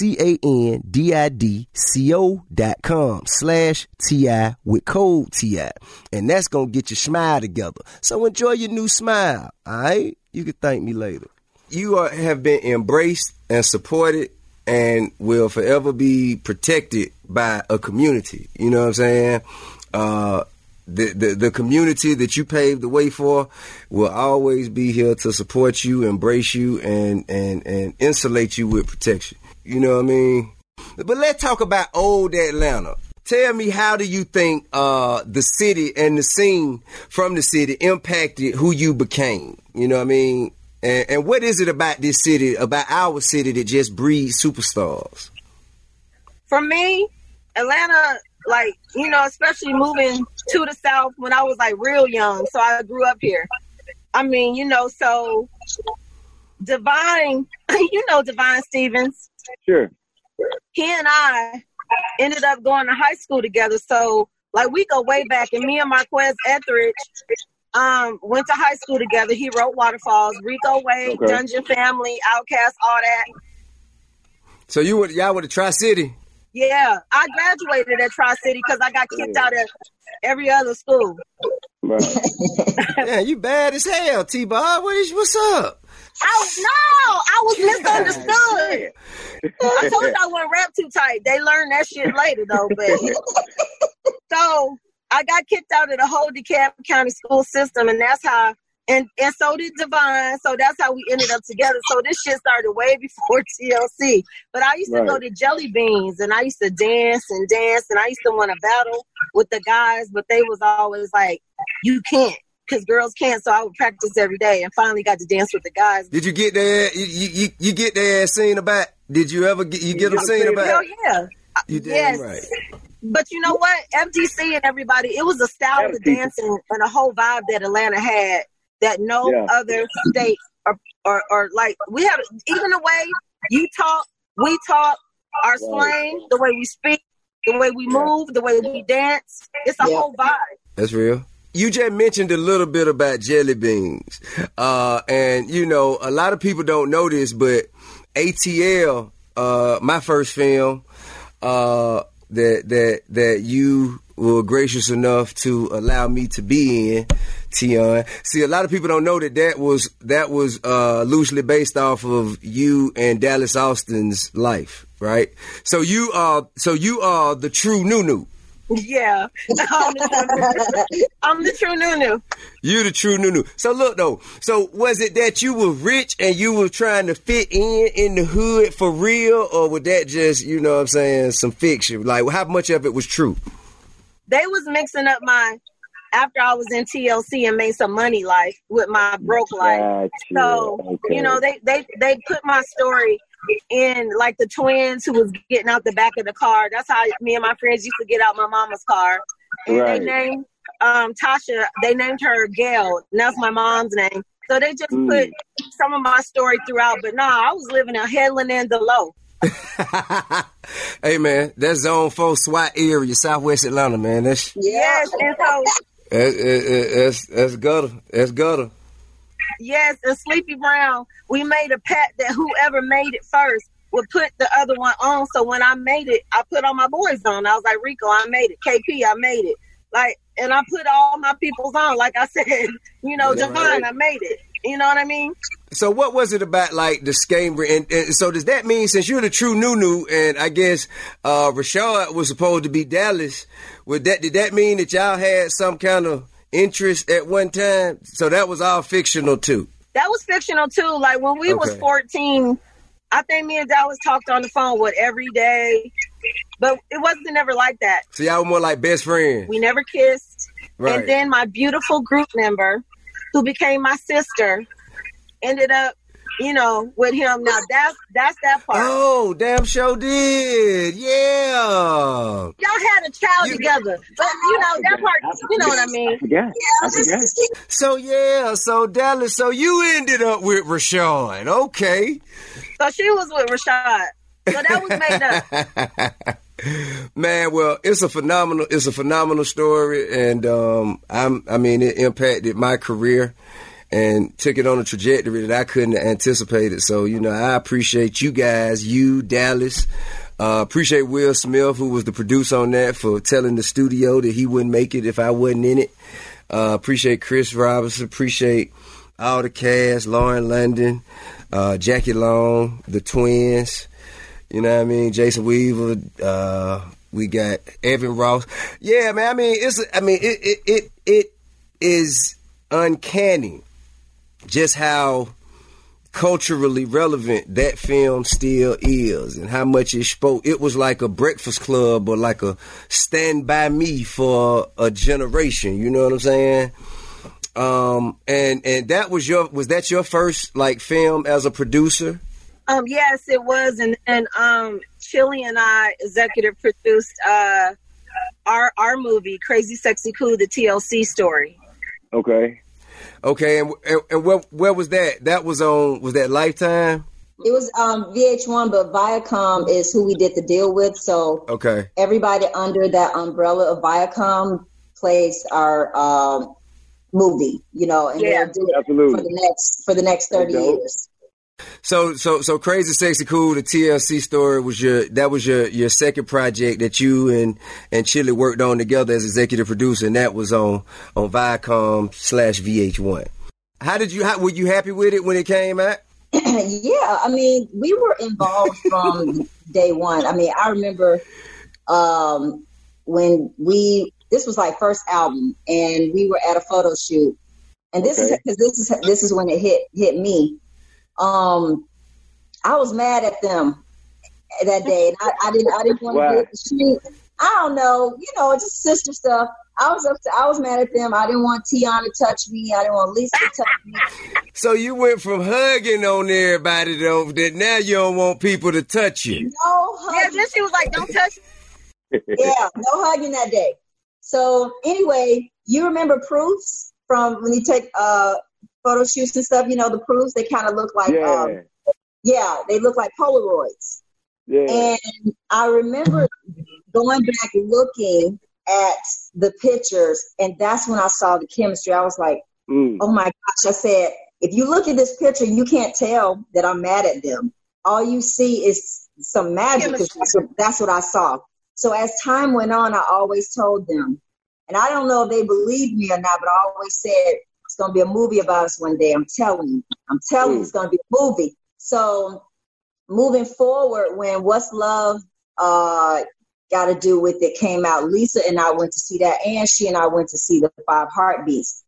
C-A-N-D-I-D-C-O dot com slash T I with code T I. And that's going to get your smile together. So enjoy your new smile, all right? You can thank me later. You are, have been embraced and supported and will forever be protected by a community. You know what I'm saying? Uh, the, the the community that you paved the way for will always be here to support you, embrace you, and and and insulate you with protection. You know what I mean? But let's talk about old Atlanta. Tell me, how do you think uh, the city and the scene from the city impacted who you became? You know what I mean? And, and what is it about this city, about our city, that just breeds superstars? For me, Atlanta, like, you know, especially moving to the South when I was like real young. So I grew up here. I mean, you know, so Divine, you know, Divine Stevens. Sure. He and I ended up going to high school together. So, like, we go way back. And me and Marquez Etheridge um, went to high school together. He wrote Waterfalls, Rico Wade, okay. Dungeon Family, Outkast, all that. So you went, y'all went to Tri-City? Yeah. I graduated at Tri-City because I got kicked out of every other school. Right. Yeah, you bad as hell, T-Bob. What is, what's up? I, no, I was misunderstood. I told you I wouldn't rap too tight. They learned that shit later, though. But so I got kicked out of the whole DeKalb County school system, and that's how, and, and so did Divine. So that's how we ended up together. So this shit started way before T L C. But I used to right. go to Jelly Beans, and I used to dance and dance, and I used to want to battle with the guys, but they was always like, you can't. Because girls can't, so I would practice every day, and finally got to dance with the guys. Did you get their you you, you get their ass seen about? Did you ever get you get them seen about? Hell yeah, you damn yes. right. But you know what, F D C and everybody, it was a style of dancing and a whole vibe that Atlanta had that no yeah. other state or, or or like we have. Even the way you talk, we talk, our slang, the way we speak, the way we move, the way we dance. It's a yeah. whole vibe. That's real. You just mentioned a little bit about Jelly Beans. Uh, and, you know, a lot of people don't know this, but A T L, uh, my first film, uh, that, that, that you were gracious enough to allow me to be in, Tion. See, a lot of people don't know that that was, that was, uh, loosely based off of you and Dallas Austin's life, right? So you are, so you are the true Nunu. Yeah, I'm the, I'm the true Nunu. You the true Nunu. So look though, so was it that you were rich and you were trying to fit in in the hood for real, or was that just, you know what I'm saying, some fiction? Like, how much of it was true? They was mixing up my, after I was in T L C and made some money life with my broke life. Gotcha. So, okay. you know, they, they, they put my story in, like the twins who was getting out the back of the car. That's how me and my friends used to get out my mama's car. And right. they named um, Tasha, they named her Gail, and that's my mom's name. So they just mm. put some of my story throughout. But nah, I was living in Headland and Delow. Hey man, that's Zone Four SWAT area, Southwest Atlanta, man. That's yes, and so that's, that's, that's gutter. That's gutter. Yes, and Sleepy Brown, we made a pact that whoever made it first would put the other one on. So when I made it, I put all my boys on. I was like, Rico, I made it. K P, I made it. Like, and I put all my peoples on. Like I said, you know, Divine, right. I made it. You know what I mean? So what was it about, like, the Scambria? And, and so does that mean, since you're the true Nunu, and I guess uh, Rashad was supposed to be Dallas, would that did that mean that y'all had some kind of interest at one time? So that was all fictional too? That was fictional too. Like when we okay. was fourteen, I think me and Dallas talked on the phone what every day, but it wasn't never like that. So y'all were more like best friends? We never kissed. Right. And then my beautiful group member, who became my sister, ended up, you know, with him. Now that's that's that part. Oh, damn sure did. Yeah. Y'all had a child you, together. But you know, that part, you know what I mean? Yeah. yeah. So yeah, so Dallas, so you ended up with Rashad. Okay. So she was with Rashad. So that was made up. Man, well, it's a phenomenal, it's a phenomenal story, and um, I'm, I mean, it impacted my career and took it on a trajectory that I couldn't have anticipated. So, you know, I appreciate you guys, you, Dallas. Uh, appreciate Will Smith, who was the producer on that, for telling the studio that he wouldn't make it if I wasn't in it. Uh, appreciate Chris Robinson. Appreciate all the cast, Lauren London, uh, Jackie Long, the twins. You know what I mean? Jason Weaver. Uh, we got Evan Ross. Yeah, man. I mean, it's. I mean, it. It. It, it is uncanny just how culturally relevant that film still is, and how much it spoke. It was like a Breakfast Club, or like a Stand By Me for a generation. You know what I'm saying? Um, and and that was your was that your first like film as a producer? Um, yes, it was, and and um, Chili and I executive produced uh, our our movie, Crazy Sexy Cool, the T L C story. Okay. Okay, and and, and where where was that? That was on was that Lifetime? It was um, V H one, but Viacom is who we did the deal with. So okay, everybody under that umbrella of Viacom plays our um, movie, you know, and yeah, they'll do it absolutely. for the next for the next thirty years. So so so Crazy Sexy Cool, the T L C story was your that was your, your second project that you and and Chili worked on together as executive producer, and that was on on Viacom slash V H one. How did you how, were you happy with it when it came out? Yeah, I mean, we were involved from day one. I mean, I remember um, when we this was like first album, and we were at a photo shoot, and this okay. is because this is this is when it hit hit me. Um, I was mad at them that day, and I, I didn't. I didn't want to hit the street. I don't know, you know, just sister stuff. I was upset. I was mad at them. I didn't want Tiana to touch me. I didn't want Lisa to touch me. So you went from hugging on everybody though, that now you don't want people to touch you. No hugging. Yeah, then she was like, "Don't touch me." Yeah, no hugging that day. So anyway, you remember proofs from when you take uh. photo shoots and stuff, you know, the proofs, they kind of look like, yeah. Um, yeah, they look like Polaroids. Yeah. And I remember going back looking at the pictures, and that's when I saw the chemistry. I was like, mm. oh my gosh, I said, if you look at this picture, you can't tell that I'm mad at them. All you see is some magic, because that's what, that's what I saw. So as time went on, I always told them, and I don't know if they believed me or not, but I always said, it's going to be a movie about us one day. I'm telling you. I'm telling you, it's going to be a movie. So moving forward, when What's Love uh, Got to Do With It came out, Lisa and I went to see that, and she and I went to see the Five Heartbeats.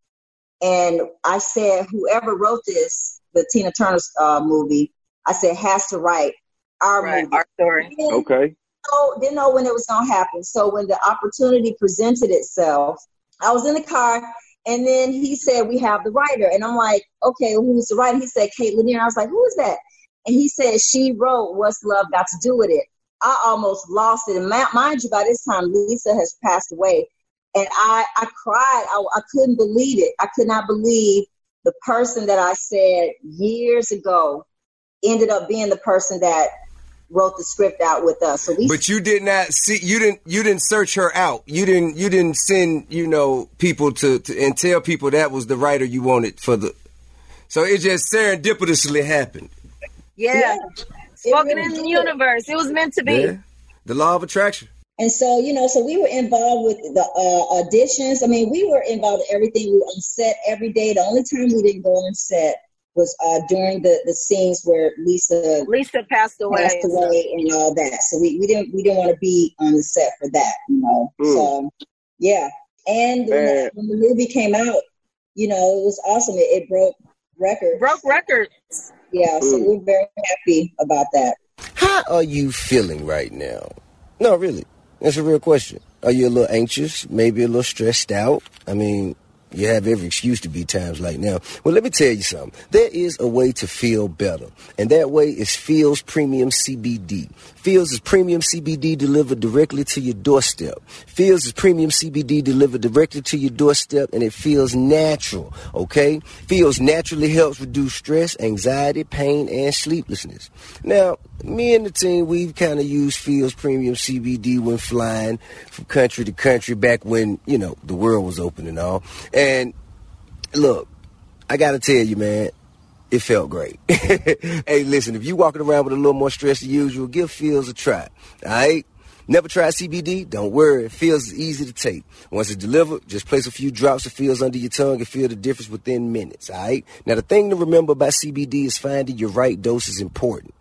And I said, whoever wrote this, the Tina Turner uh, movie, I said, has to write our right, movie. Our story. Didn't, okay. know, didn't know when it was going to happen. So when the opportunity presented itself, I was in the car. And then he said, we have the writer. And I'm like, okay, who's the writer? He said, Kate Lanier. I was like, who is that? And he said, she wrote What's Love Got to Do With It. I almost lost it. And mind you, by this time, Lisa has passed away. And I, I cried. I, I couldn't believe it. I could not believe the person that I said years ago ended up being the person that wrote the script out with us. So we, but you did not see, you didn't, you didn't search her out. You didn't, you didn't send, you know, people to, to and tell people that was the writer you wanted for the. So it just serendipitously happened. Yeah, yeah. Spoken really in the universe. It was meant to be. Yeah. The law of attraction. And so, you know, so we were involved with the uh, auditions. I mean, we were involved in everything. We were on set every day. The only time we didn't go on set was uh, during the, the scenes where Lisa Lisa passed away, passed away and all that. So we, we didn't we didn't want to be on the set for that, you know. Mm. So yeah, and when the, when the movie came out, you know, it was awesome. It, it broke records. Broke records. Yeah, so mm. we're very happy about that. How are you feeling right now? No, really, that's a real question. Are you a little anxious? Maybe a little stressed out? I mean, you have every excuse to be times like now. Well, let me tell you something. There is a way to feel better, and that way is Feels Premium C B D. Feels is premium C B D delivered directly to your doorstep. Feels is premium C B D delivered directly to your doorstep, and it feels natural, okay? Feels naturally helps reduce stress, anxiety, pain, and sleeplessness. Now, me and the team, we've kind of used Feels Premium C B D when flying from country to country back when, you know, the world was open and all. And look, I got to tell you, man, it felt great. Hey, listen, if you walking around with a little more stress than usual, give Feels a try, all right? Never tried C B D? Don't worry. It feels easy to take. Once it's delivered, just place a few drops of Feels under your tongue and feel the difference within minutes, all right? Now, the thing to remember about C B D is finding your right dose is important.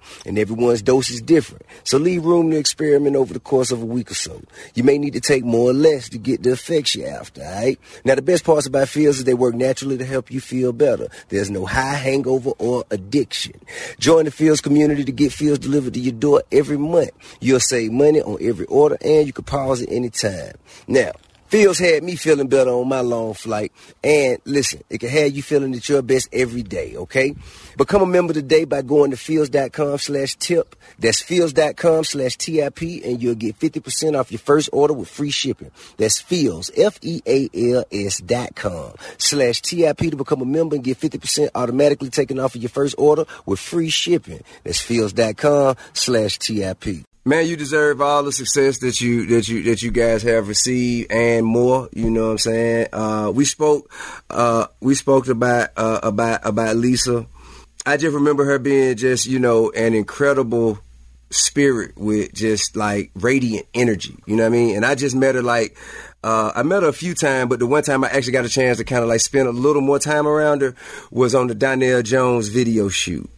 and everyone's dose is different. So leave room to experiment over the course of a week or so. You may need to take more or less to get the effects you're after, all right? Now, the best parts about Feels is they work naturally to help you feel better. There's no high, hangover, or addiction. Join the Feels community to get Feels delivered to your door every month. You'll save money on every order, and you can pause at any time. Now, Feels had me feeling better on my long flight. And listen, it can have you feeling at your best every day, okay? Become a member today by going to feels.com slash tip. That's feels.com slash TIP, and you'll get fifty percent off your first order with free shipping. That's Feels, F E A L S dot com slash TIP to become a member and get fifty percent automatically taken off of your first order with free shipping. That's feels.com slash TIP. Man, you deserve all the success that you that you that you guys have received and more. You know what I'm saying? Uh, we spoke uh, we spoke about uh, about about Lisa. I just remember her being just, you know, an incredible spirit with just like radiant energy. You know what I mean? And I just met her like uh, I met her a few times, but the one time I actually got a chance to kind of like spend a little more time around her was on the Donnell Jones video shoot.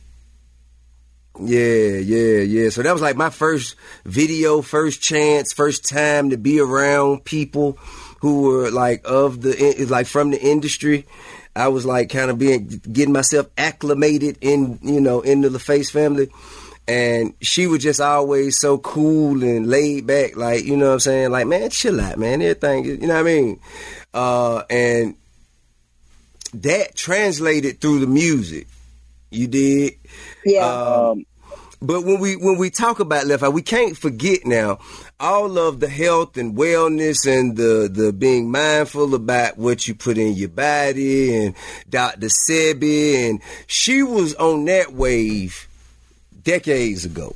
Yeah, yeah, yeah. So that was like my first video, first chance, first time to be around people who were like of the, like from the industry. I was like kind of being, getting myself acclimated in, you know, into the Face family. And she was just always so cool and laid back, like, you know what I'm saying? Like, man, chill out, man. Everything, you know what I mean? Uh, and that translated through the music. You did? Yeah. Um, but when we when we talk about Left Eye, we can't forget now all of the health and wellness and the, the being mindful about what you put in your body, and Doctor Sebi, and she was on that wave decades ago.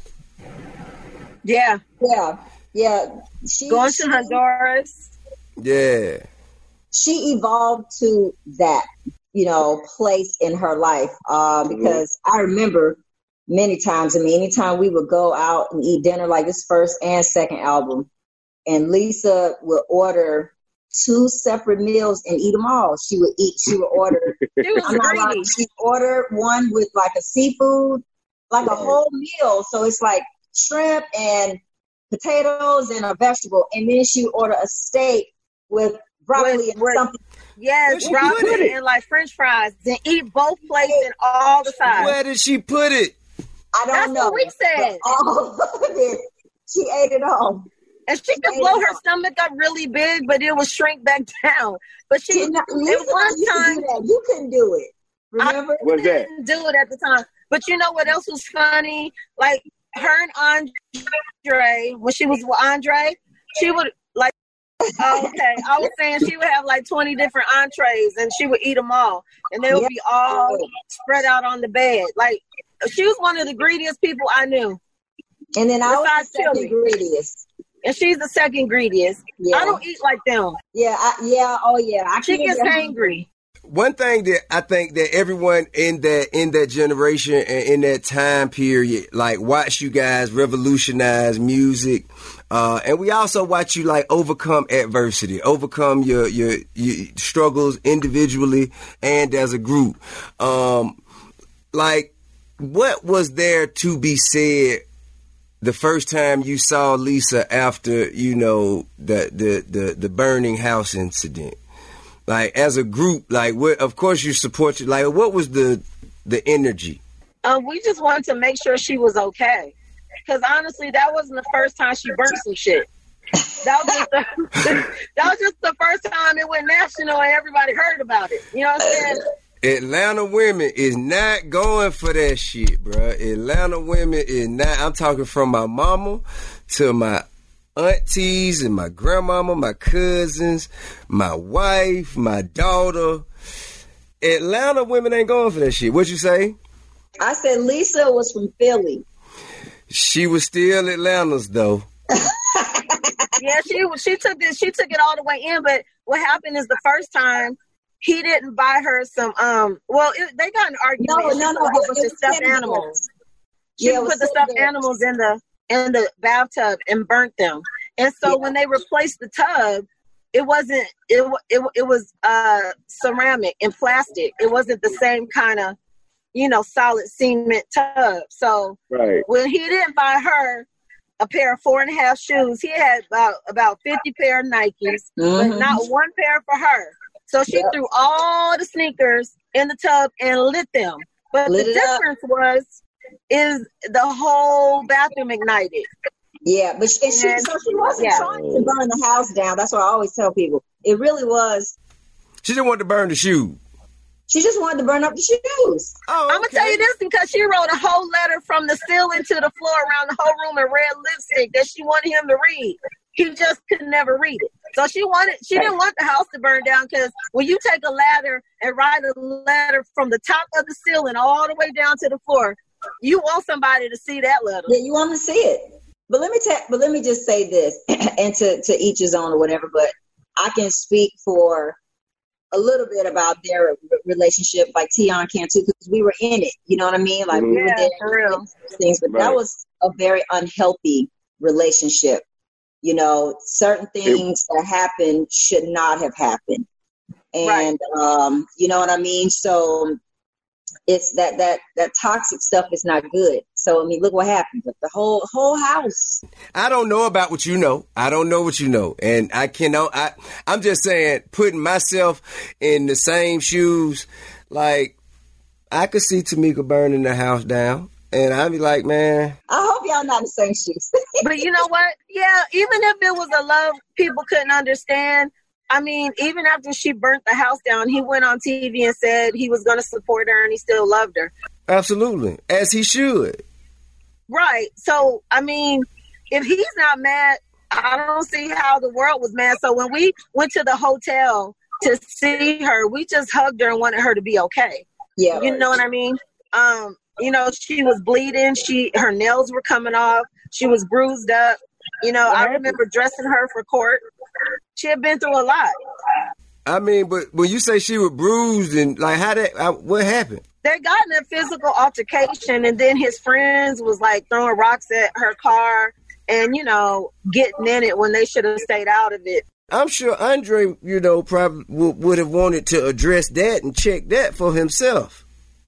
Yeah. Yeah. Yeah. She, Going she, to Honduras. Yeah. She evolved to that, you know, place in her life. Uh, because mm-hmm. I remember many times, I mean, anytime we would go out and eat dinner, like this first and second album, and Lisa would order two separate meals and eat them all. She would eat, she would order, I'm not lying, she'd order one with like a seafood, like a whole meal. So it's like shrimp and potatoes and a vegetable. And then she would order a steak with broccoli with, and with, something. Yes, broccoli and like French fries. Then eat both plates and all the sides. Where did she put it? I don't That's know. What we said. All of it, she ate it all. And she, she could blow her all. stomach up really big, but it would shrink back down. But she, she not, Lisa, at one you time, can you couldn't do it. Remember? I didn't do it at the time. But you know what else was funny? Like her and Andre, when she was with Andre, she would like, oh, okay, I was saying she would have like twenty different entrees and she would eat them all. And they would yeah. be all spread out on the bed. Like, she was one of the greediest people I knew. And then I was the second greediest. And she's the second greediest. Yeah. I don't eat like them. Yeah, I, yeah, oh yeah. I she gets angry. One thing that I think that everyone in that in that generation and in that time period, like, watch you guys revolutionize music, uh, and we also watch you like overcome adversity, overcome your your, your struggles individually and as a group. Um, like, what was there to be said the first time you saw Lisa after, you know, the the the, the burning house incident? Like, as a group, like, what, of course you support you. Like, what was the the energy? Um, we just wanted to make sure she was okay. Because honestly, that wasn't the first time she burnt some shit. That was just the, that was just the first time it went national and everybody heard about it. You know what I'm saying? Atlanta women is not going for that shit, bro. Atlanta women is not. I'm talking from my mama to my aunties and my grandmama, my cousins, my wife, my daughter. Atlanta women ain't going for that shit. What'd you say? I said Lisa was from Philly. She was still Atlanta's though. Yeah, she she took this. She took it all the way in. But what happened is the first time he didn't buy her some. Um, well, it, they got an argument. No, no, no. It was just stuffed animals. She yeah, put the stuffed animals in the. in the bathtub and burnt them. And so yeah. when they replaced the tub, it wasn't, it, it, it was uh, ceramic and plastic. It wasn't the same kind of you know, solid cement tub. So right. when he didn't buy her a pair of four and a half shoes, he had about about fifty pair of Nikes, mm-hmm. but not one pair for her. So she yep. threw all the sneakers in the tub and lit them. But lit the difference up. was is the whole bathroom ignited. Yeah, but she, and she, so she wasn't yeah. trying to burn the house down. That's what I always tell people. It really was. She didn't want to burn the shoe. She just wanted to burn up the shoes. Oh, okay. I'm going to tell you this because she wrote a whole letter from the ceiling to the floor around the whole room in red lipstick that she wanted him to read. He just could never read it. So she wanted, she didn't want the house to burn down because when you take a ladder and write a letter from the top of the ceiling all the way down to the floor, you want somebody to see that letter. Yeah, you want to see it. But let me ta- but let me just say this, and to, to each his own or whatever, but I can speak for a little bit about their relationship, like Tion can too, because we were in it. You know what I mean? Like, mm-hmm. we were yeah, there for real. Things, but right. that was a very unhealthy relationship. You know, certain things that happened should not have happened. And, right. um, you know what I mean? So it's that, that, that toxic stuff is not good. So, I mean, look what happened. The whole, whole house. I don't know about what you know. I don't know what you know. And I cannot, I, I'm just saying, putting myself in the same shoes, like, I could see Tamika burning the house down. And I'd be like, man. I hope y'all not in the same shoes. But you know what? Yeah, even if it was a love people couldn't understand, I mean, even after she burnt the house down, he went on T V and said he was going to support her and he still loved her. Absolutely. As he should. Right. So, I mean, if he's not mad, I don't see how the world was mad. So when we went to the hotel to see her, we just hugged her and wanted her to be okay. Yeah. You know what I mean? Um, you know, she was bleeding. She, her nails were coming off. She was bruised up. You know, I remember dressing her for court. She had been through a lot. I mean, but when you say she was bruised and like how that, uh, what happened? They got in a physical altercation, and then his friends was like throwing rocks at her car and, you know, getting in it when they should have stayed out of it. I'm sure Andre, you know, probably w- would have wanted to address that and check that for himself.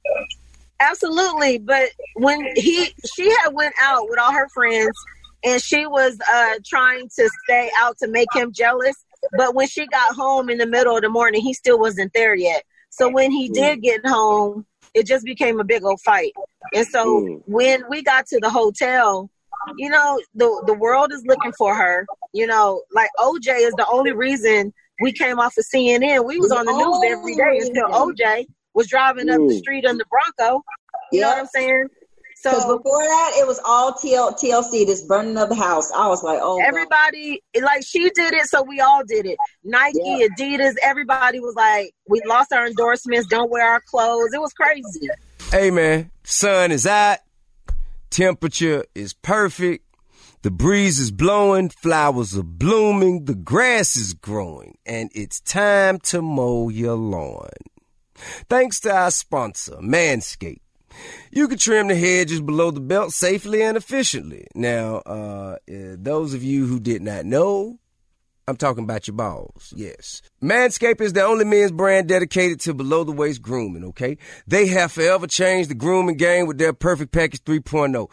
Absolutely. But when he, she had went out with all her friends and she was uh, trying to stay out to make him jealous. But when she got home in the middle of the morning, he still wasn't there yet. So when he did get home, it just became a big old fight. And so mm. when we got to the hotel, you know, the, the world is looking for her. You know, like O J is the only reason we came off of C N N. We was on the news every day until O J was driving up the street in the Bronco. You yep. know what I'm saying? Because so, before that, it was all T L C, this burning of the house. I was like, oh, everybody, God. Like she did it, so we all did it. Nike, yeah. Adidas, everybody was like, we lost our endorsements, don't wear our clothes. It was crazy. Hey, man, sun is out. Temperature is perfect. The breeze is blowing. Flowers are blooming. The grass is growing. And it's time to mow your lawn. Thanks to our sponsor, Manscaped. You can trim the hedges below the belt safely and efficiently. Now, uh, uh, those of you who did not know, I'm talking about your balls, yes. Manscaped is the only men's brand dedicated to below-the-waist grooming, okay? They have forever changed the grooming game with their Perfect Package three point oh.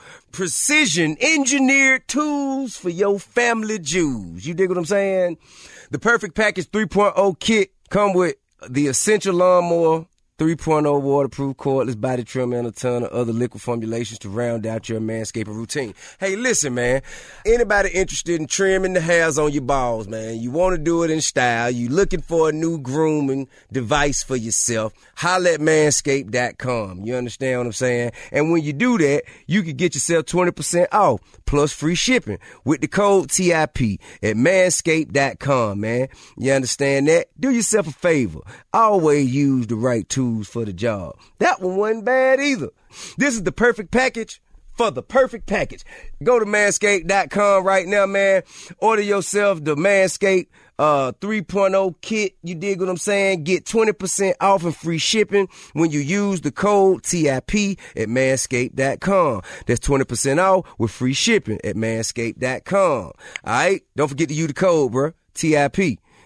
Precision-engineered tools for your family jewels. You dig what I'm saying? The Perfect Package three point oh kit come with the Essential Lawnmower three point oh waterproof cordless body trim and a ton of other liquid formulations to round out your manscaping routine. Hey, listen, man. Anybody interested in trimming the hairs on your balls, man? You want to do it in style. You looking for a new grooming device for yourself. Holla at manscaped dot com. You understand what I'm saying? And when you do that, you can get yourself twenty percent off plus free shipping with the code T I P at manscaped dot com, man. You understand that? Do yourself a favor. Always use the right tools for the job. That one wasn't bad either. This is the perfect package for the perfect package. Go to manscaped dot com right now, man. Order yourself the Manscaped uh, three point oh kit. You dig what I'm saying? Get twenty percent off and free shipping when you use the code T I P at manscaped dot com. That's twenty percent off with free shipping at manscaped dot com. All right? Don't forget to use the code, bro. T I P.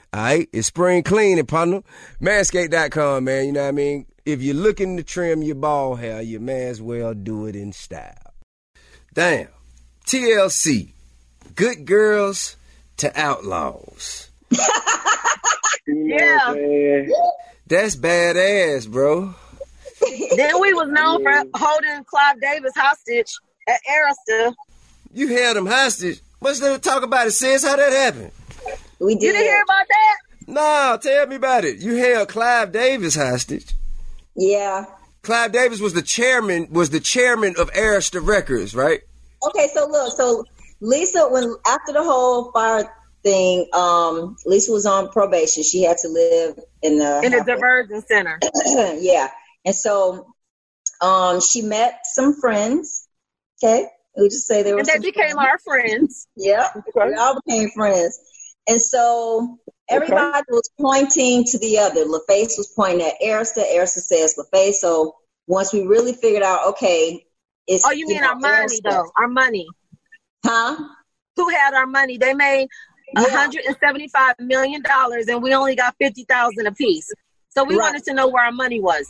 All right, it's spring cleaning, partner. Manscaped dot com, man. You know what I mean? If you're looking to trim your bald hair, you may as well do it in style. Damn. T L C. Good girls to outlaws. Yeah. That's badass, bro. Then we was known for holding Clive Davis hostage at Arista. You held him hostage. What's there to talk about it, sis? How that happened? We did. You didn't hear about that? No, tell me about it. You held Clive Davis hostage. Yeah. Clive Davis was the chairman, was the chairman of Arista Records, right? Okay, so look, so Lisa, when after the whole fire thing, um, Lisa was on probation. She had to live in the in a diversion center. Yeah, and so um, she met some friends. Okay, we just say they were. And they became friends. Our friends. Yeah, okay. We all became friends, and so everybody okay. was pointing to the other. LaFace was pointing at Arista. Arista says LaFace. So once we really figured out, okay, it's oh, you mean you know, our money Arista. Though? Our money. Huh? Who had our money? They made yeah. one hundred seventy-five million dollars, and we only got fifty thousand dollars apiece. So we right. wanted to know where our money was.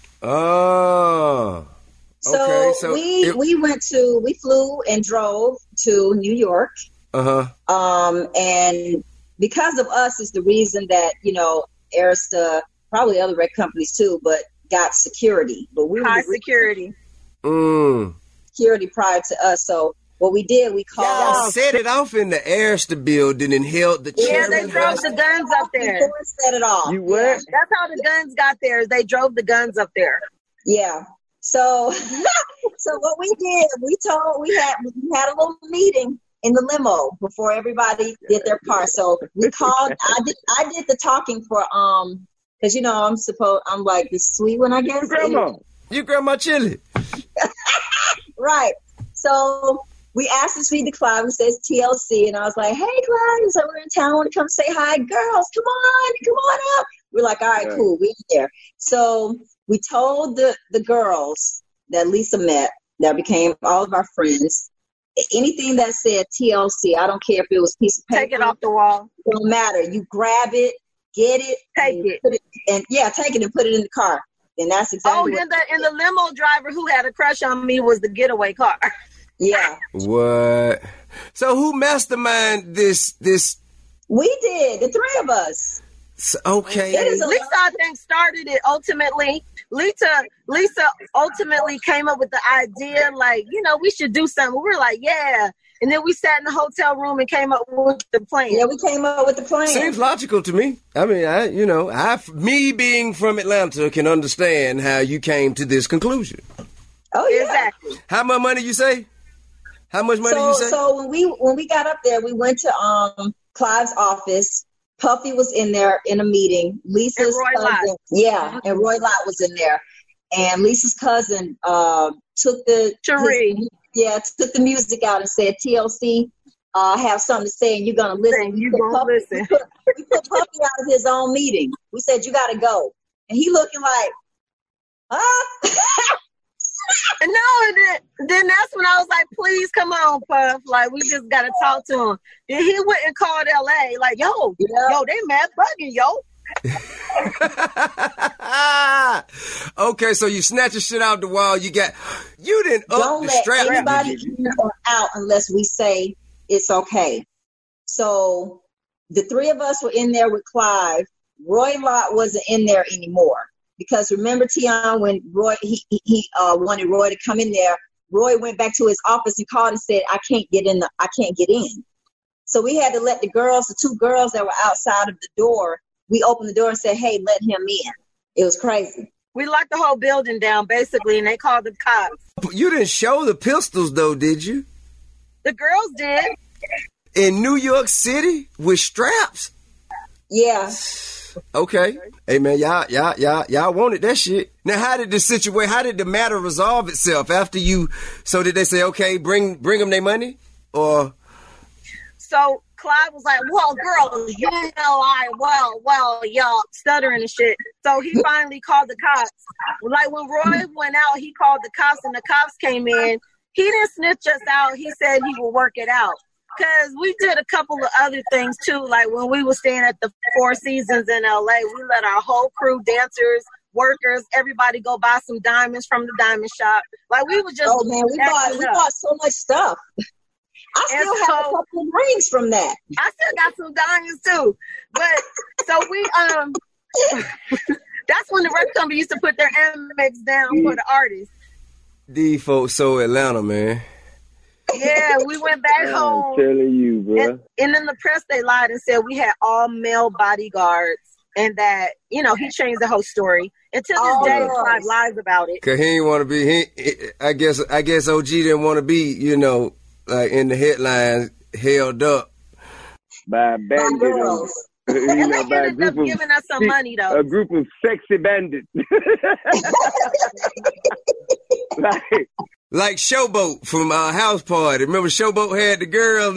Oh. So, okay, so we it, we went to, we flew and drove to New York. Uh-huh. Um, and because of us is the reason that, you know, Arista, probably other record companies too, but got security. But we High were security. Mm. Security prior to us. So what we did, we called. Y'all set it off in the Arista building and held the Yeah, they drove the guns up there. Set it off. You what? Yeah. That's how the guns got there. They drove the guns up there. Yeah. So, so what we did, we told we had we had a little meeting in the limo before everybody did their part. So we called. I did. I did the talking for um, because you know I'm supposed I'm like the sweet one, I guess. Grandma, you grandma chili. Right. So we asked to speak to Clive, who says T L C, and I was like, "Hey, Clive, so we're in town. Want to come say hi, girls? Come on, come on up." We're like, "All right, yeah. cool, we're there." So we told the the girls that Lisa met, that became all of our friends, anything that said T L C, I don't care if it was a piece of paper. Take it off the wall. It don't matter. You grab it, get it, take and it, put it, and yeah, take it and put it in the car. And that's exactly. Oh, and the and the limo driver who had a crush on me was the getaway car. Yeah. What? So who masterminded this? This we did. The three of us. So, okay. It is Lisa, I think, started it ultimately. Lisa, Lisa ultimately came up with the idea, like, you know, we should do something. We were like, yeah. And then we sat in the hotel room and came up with the plan. Yeah, we came up with the plan. Seems logical to me. I mean, I, you know, I, me being from Atlanta can understand how you came to this conclusion. Oh, yeah. Exactly. How much money you say? How much money so, you say? So when we when we got up there, we went to um Clive's office. Puffy was in there in a meeting. Lisa's and Roy cousin, Lott. yeah, and Roy Lott was in there. And Lisa's cousin uh, took the his, yeah took the music out and said, "T L C, uh, have something to say, and you're gonna listen." You're gonna Puffy, listen. We put, we put Puffy out of his own meeting. We said, "You got to go," and he looking like, huh? And no, and then, then that's when I was like, please come on, Puff. Like, we just got to talk to him. Then he went and called L A. Like, yo, yeah. yo, they mad bugging, yo. Okay, so you snatch your shit out the wall. You got, you didn't up Don't the let strap. anybody in or out unless we say it's okay. So the three of us were in there with Clive. Roy Lott wasn't in there anymore. Because remember, Tion, when Roy he he uh, wanted Roy to come in there, Roy went back to his office and called and said, "I can't get in. The, I can't get in." So we had to let the girls, the two girls that were outside of the door, we opened the door and said, "Hey, let him in." It was crazy. We locked the whole building down, basically, and they called the cops. You didn't show the pistols, though, did you? The girls did. In New York City with straps? Yeah. Okay. Hey, man, y'all, y'all, y'all, y'all wanted that shit. Now, how did the situation, how did the matter resolve itself after you, so did they say, okay, bring bring them their money? Or? So Clive was like, well, girl, you know, I, well, well, y'all, stuttering and shit. So he finally called the cops. Like, when Roy went out, he called the cops, and the cops came in. He didn't snitch us out. He said he would work it out. Because we did a couple of other things too. Like when we were staying at the Four Seasons in L A, we let our whole crew, dancers, workers, everybody go buy some diamonds from the diamond shop. Like we was just oh man, we bought we bought so much stuff. I still and have so, a couple of rings from that. I still got some diamonds too. But so we um that's when the record company used to put their Amex down for the artists. These folks so Atlanta, man. Yeah, we went back I'm home. telling you, bro. And, and in the press, they lied and said we had all male bodyguards, and that you know he changed the whole story. And to this Oh, day, yes. Clive lies about it. Cause he didn't want to be. He, he, I guess. I guess O G didn't want to be. You know, like in the headlines, held up By My bandits. girls. And, you And know, they by a ended up group of giving us some se- money though. a group of sexy bandits. Like, like Showboat from our house party. Remember Showboat had the girls.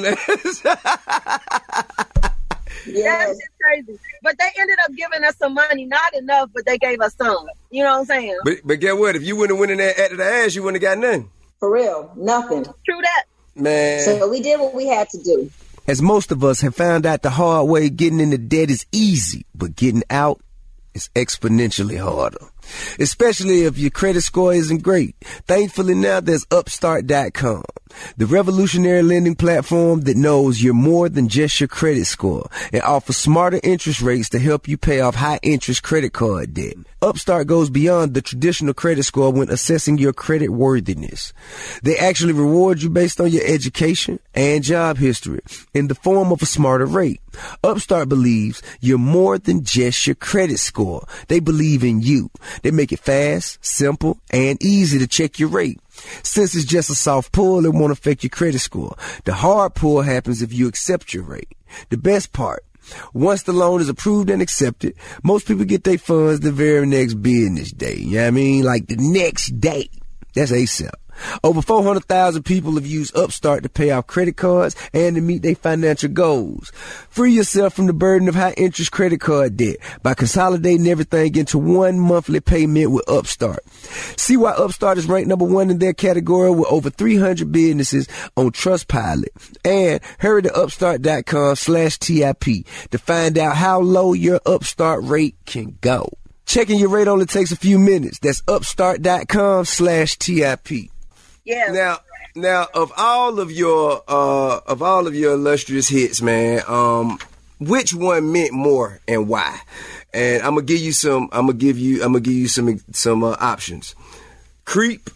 That Yes. shit's crazy. But they ended up giving us some money, not enough, but they gave us some. You know what I'm saying? but but get what? If you wouldn't have went in there after the ass, you wouldn't have got nothing. For real, nothing. True that. Man. So we did what we had to do. As most of us have found out the hard way, getting into debt is easy, but getting out is exponentially harder. Especially if your credit score isn't great. Thankfully now there's Upstart dot com, the revolutionary lending platform that knows you're more than just your credit score and offers smarter interest rates to help you pay off high interest credit card debt. Upstart goes beyond the traditional credit score when assessing your credit worthiness. They actually reward you based on your education and job history in the form of a smarter rate. Upstart believes you're more than just your credit score. They believe in you. They make it fast, simple, and easy to check your rate. Since it's just a soft pull, it won't affect your credit score. The hard pull happens if you accept your rate. The best part, once the loan is approved and accepted, most people get their funds the very next business day. You know what I mean? Like the next day. That's ASAP. Over four hundred thousand people have used Upstart to pay off credit cards and to meet their financial goals. Free yourself from the burden of high interest credit card debt by consolidating everything into one monthly payment with Upstart. See why Upstart is ranked number one in their category with over three hundred businesses on Trustpilot. And hurry to upstart dot com slash T I P to find out how low your Upstart rate can go. Checking your rate only takes a few minutes. That's upstart dot com slash T I P. Yeah. Now, now, of all of your, uh, of all of your illustrious hits, man, um, which one meant more and why? And I'm gonna give you some. I'm gonna give you. I'm gonna give you some some uh, options: Creep,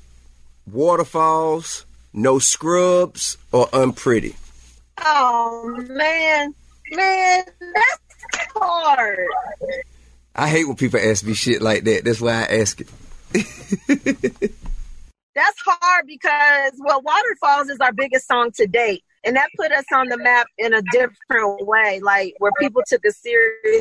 Waterfalls, No Scrubs, or Unpretty. Oh man, man, that's hard. I hate when people ask me shit like that. That's why I ask it. That's hard because, well, Waterfalls is our biggest song to date. And that put us on the map in a different way, like where people took us serious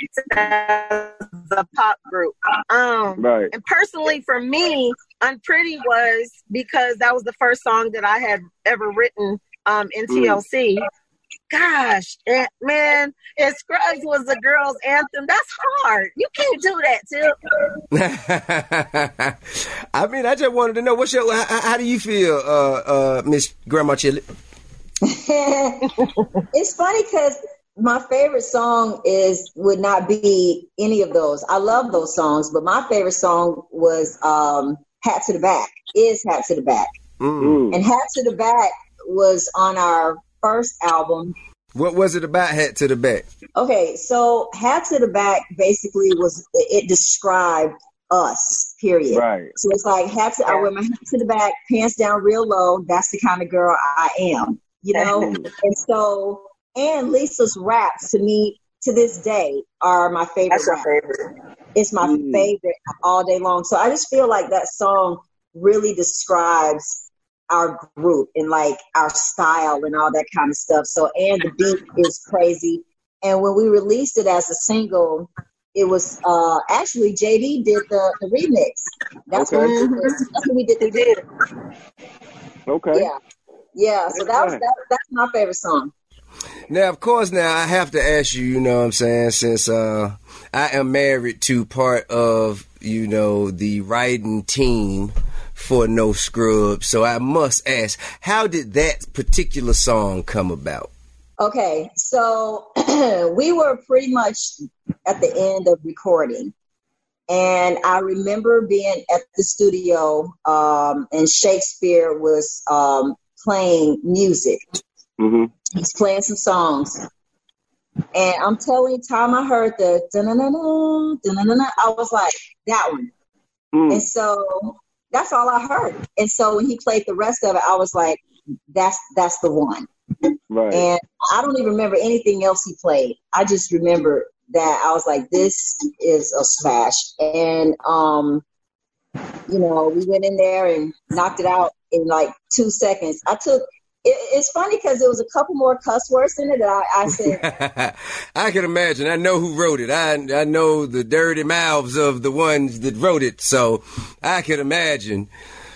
as a pop group. Um, right. And personally, for me, Unpretty was because that was the first song that I had ever written um, in T L C. Mm. Gosh, and, man, and Scrubs was a girl's anthem. That's hard. You can't do that, Tip. I mean, I just wanted to know, what's your, how, how do you feel, uh, uh, Miss Grandma Chili? It's funny because my favorite song is would not be any of those. I love those songs, but my favorite song was um, Hat to the Back, is Hat to the Back. Mm. And Hat to the Back was on our first album. What was it about Hat to the Back? Okay, so Hat to the Back basically was, it described us, period. Right. So it's like, hat to, I wear my hat to the back, pants down real low. That's the kind of girl I am, you know? And so, and Lisa's raps to me, to this day, are my favorite. That's your rap. favorite. It's my mm. favorite all day long. So I just feel like that song really describes our group and like our style and all that kind of stuff. So, and the beat is crazy. And when we released it as a single, it was uh, actually J D did the, the remix. That's, okay. what we, that's what we did. He did. Okay. Yeah. Yeah. So that was that, that's my favorite song. Now, of course, now I have to ask you, you know what I'm saying, since uh, I am married to part of, you know, the writing team for No Scrubs, so I must ask, how did that particular song come about? Okay, so we were pretty much at the end of recording. And I remember being at the studio um, and Shakespeare was um, playing music. Mm-hmm. He's playing some songs. And I'm telling you, time I heard the da-na-na-na, da-na-na-na, I was like, that one. Mm. And so that's all I heard. And so when he played the rest of it, I was like, that's that's the one. Right. And I don't even remember anything else he played. I just remember that I was like, this is a smash. And, um, you know, we went in there and knocked it out in like two seconds. I took, it, it's funny because there was a couple more cuss words in it that I, I said. I can imagine. I know who wrote it. I I know the dirty mouths of the ones that wrote it. So I can imagine.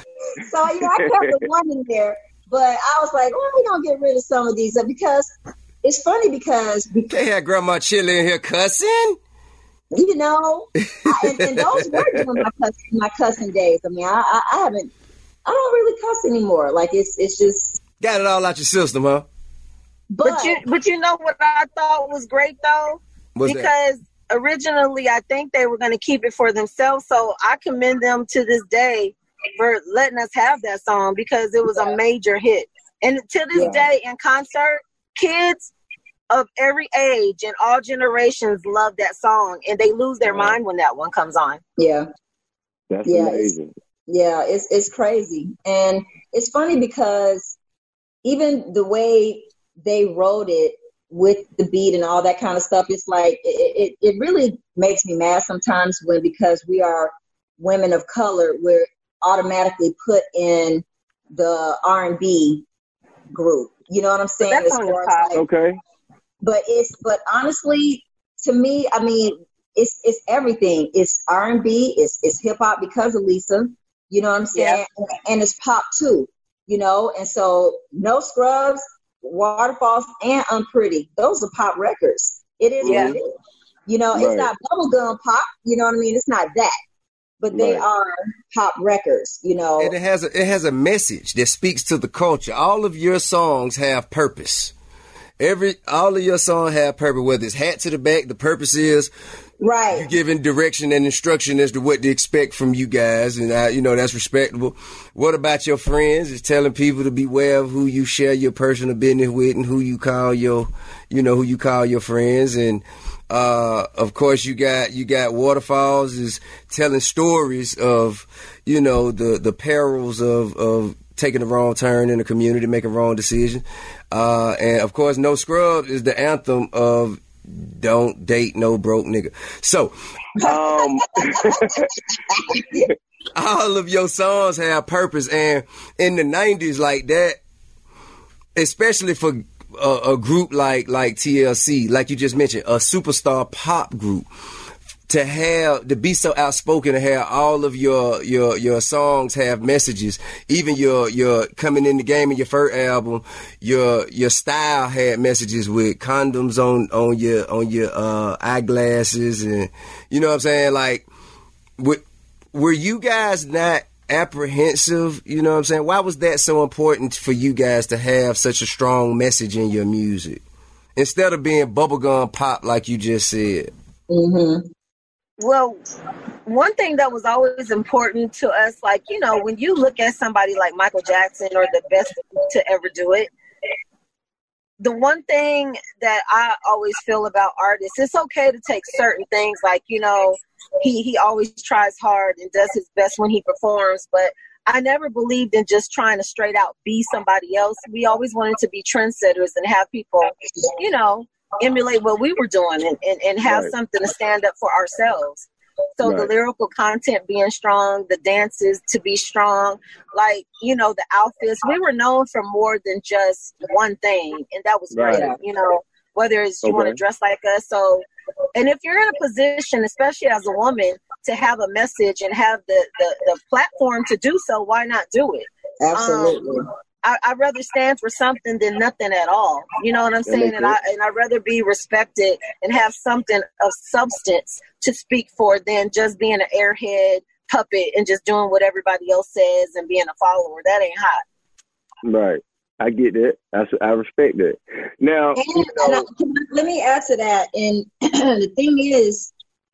So, you know, I kept the one in there, but I was like, well, we're going to get rid of some of these because it's funny because, because they had Grandma Chili in here cussing. You know, I, and, and those were during my cussing, my cussing days. I mean, I, I, I haven't, I don't really cuss anymore. Like it's, it's just got it all out your system, huh? But, but you, but you know what I thought was great though, What's because that? Originally I think they were going to keep it for themselves. So I commend them to this day for letting us have that song because it was a major hit. And to this yeah. day in concert, kids of every age and all generations love that song, and they lose their mind when that one comes on. Yeah, that's yeah, amazing. It's, yeah, it's it's crazy, and it's funny because even the way they wrote it with the beat and all that kind of stuff, it's like it it, it really makes me mad sometimes when because we are women of color, we're automatically put in the R and B group. You know what I'm saying? That's on the top. Like, okay. But it's but honestly, to me, I mean, it's it's everything. It's R and B, it's it's hip hop because of Lisa. You know what I'm saying? Yeah. And, and it's pop too. You know, and so No Scrubs, Waterfalls, and Unpretty, those are pop records. It is yeah. what it is. You know, right. It's not bubblegum pop. You know what I mean? It's not that. But they right. are pop records, you know. And it has a, it has a message that speaks to the culture. All of your songs have purpose. Every all of your songs have purpose. Whether it's Hat to the Back, the purpose is right. You're giving direction and instruction as to what to expect from you guys, and I, you know that's respectable. What about your friends? It's telling people to beware of who you share your personal business with and who you call your, you know, who you call your friends. And uh, of course, you got you got Waterfalls is telling stories of, you know, the the perils of of taking the wrong turn in the community, making wrong decisions. Uh, and of course, No Scrubs is the anthem of don't date no broke nigga. So, um, all of your songs have purpose. And in the nineties like that, especially for a, a group like, like T L C, like you just mentioned, a superstar pop group, to have to be so outspoken, to have all of your your your songs have messages. Even your your coming in the game in your first album, your your style had messages with condoms on on your on your uh, eyeglasses, and you know what I'm saying. Like, were, were you guys not apprehensive? You know what I'm saying. Why was that so important for you guys to have such a strong message in your music instead of being bubblegum pop like you just said? Mm-hmm. Well, one thing that was always important to us, like, you know, when you look at somebody like Michael Jackson or the best to ever do it, the one thing that I always feel about artists, it's okay to take certain things, like, you know, he, he always tries hard and does his best when he performs, but I never believed in just trying to straight out be somebody else. We always wanted to be trendsetters and have people, you know, emulate what we were doing and, and, and have right. something to stand up for ourselves. So right. the lyrical content being strong, the dances to be strong, like, you know, the outfits, we were known for more than just one thing. And that was right. great, you know, whether it's you okay. want to dress like us. So, and if you're in a position, especially as a woman, to have a message and have the, the, the platform to do so, why not do it? Absolutely. Um, I, I'd rather stand for something than nothing at all. You know what I'm saying? And I and I'd rather be respected and have something of substance to speak for than just being an airhead puppet and just doing what everybody else says and being a follower. That ain't hot. Right. I get that. I, I respect that. Now, and, you know, and I, let me add to that. And the thing is,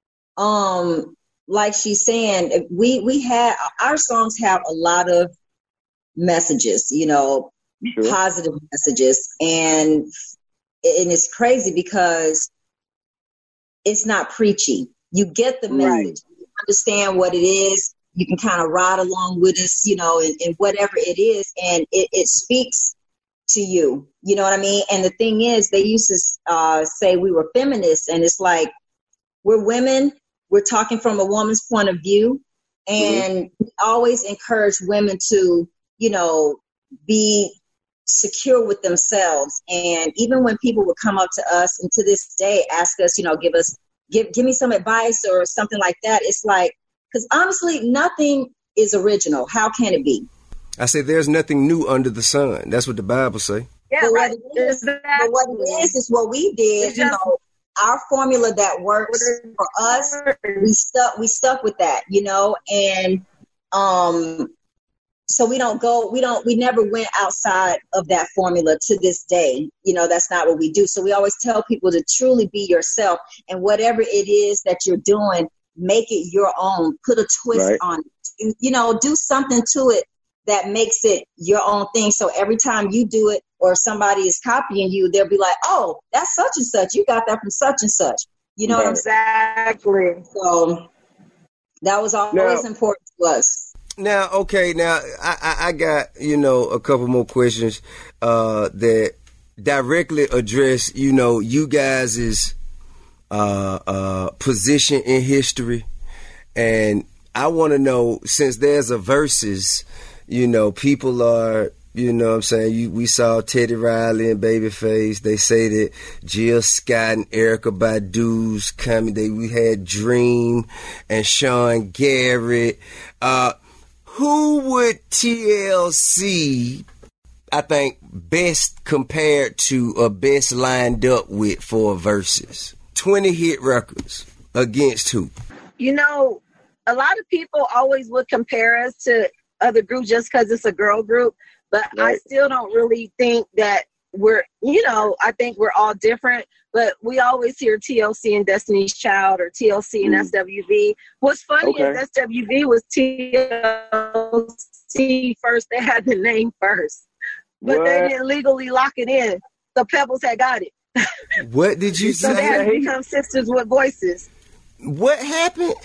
um, like she's saying, we we have our songs have a lot of messages, you know, sure. positive messages, and and it's crazy because it's not preachy. You get the message, right. You understand what it is. You can kind of ride along with us, you know, and, and whatever it is, and it, it speaks to you. You know what I mean? And the thing is, they used to uh, say we were feminists, and it's like we're women. We're talking from a woman's point of view, and mm-hmm. we always encourage women to, you know, be secure with themselves. And even when people would come up to us and to this day ask us, you know, give us, give, give me some advice or something like that. It's like, because honestly, nothing is original. How can it be? I say there's nothing new under the sun. That's what the Bible say. Yeah, but right. What it is, but what it is is what we did. It's you just, know, our formula that works for us, we stuck. We stuck with that, you know, and um, so we don't go. We don't. We never went outside of that formula to this day. You know, that's not what we do. So we always tell people to truly be yourself, and whatever it is that you're doing, make it your own. Put a twist right. on it. You know, do something to it that makes it your own thing. So every time you do it or somebody is copying you, they'll be like, oh, that's such and such. You got that from such and such. You know right. what I'm saying? Exactly. So that was always now, important to us. Now, okay, now I, I, I got, you know, a couple more questions uh, that directly address, you know, you guys' uh, uh, position in history. And I want to know, since there's a versus, you know, people are, you know what I'm saying, you, we saw Teddy Riley and Babyface. They say that Jill Scott and Erykah Badu's coming. They, we had Dream and Sean Garrett. Uh, who would T L C, I think, best compared to or best lined up with for versus? twenty hit records against who? You know, a lot of people always would compare us to other groups just because it's a girl group, but right. I still don't really think that we're, you know, I think we're all different, but we always hear T L C and Destiny's Child or T L C and mm. S W V. What's funny okay. is S W V was T L C first. They had the name first, but what? They didn't legally lock it in. The Pebbles had got it. What did you so say? So they had to become sisters with voices. What happened?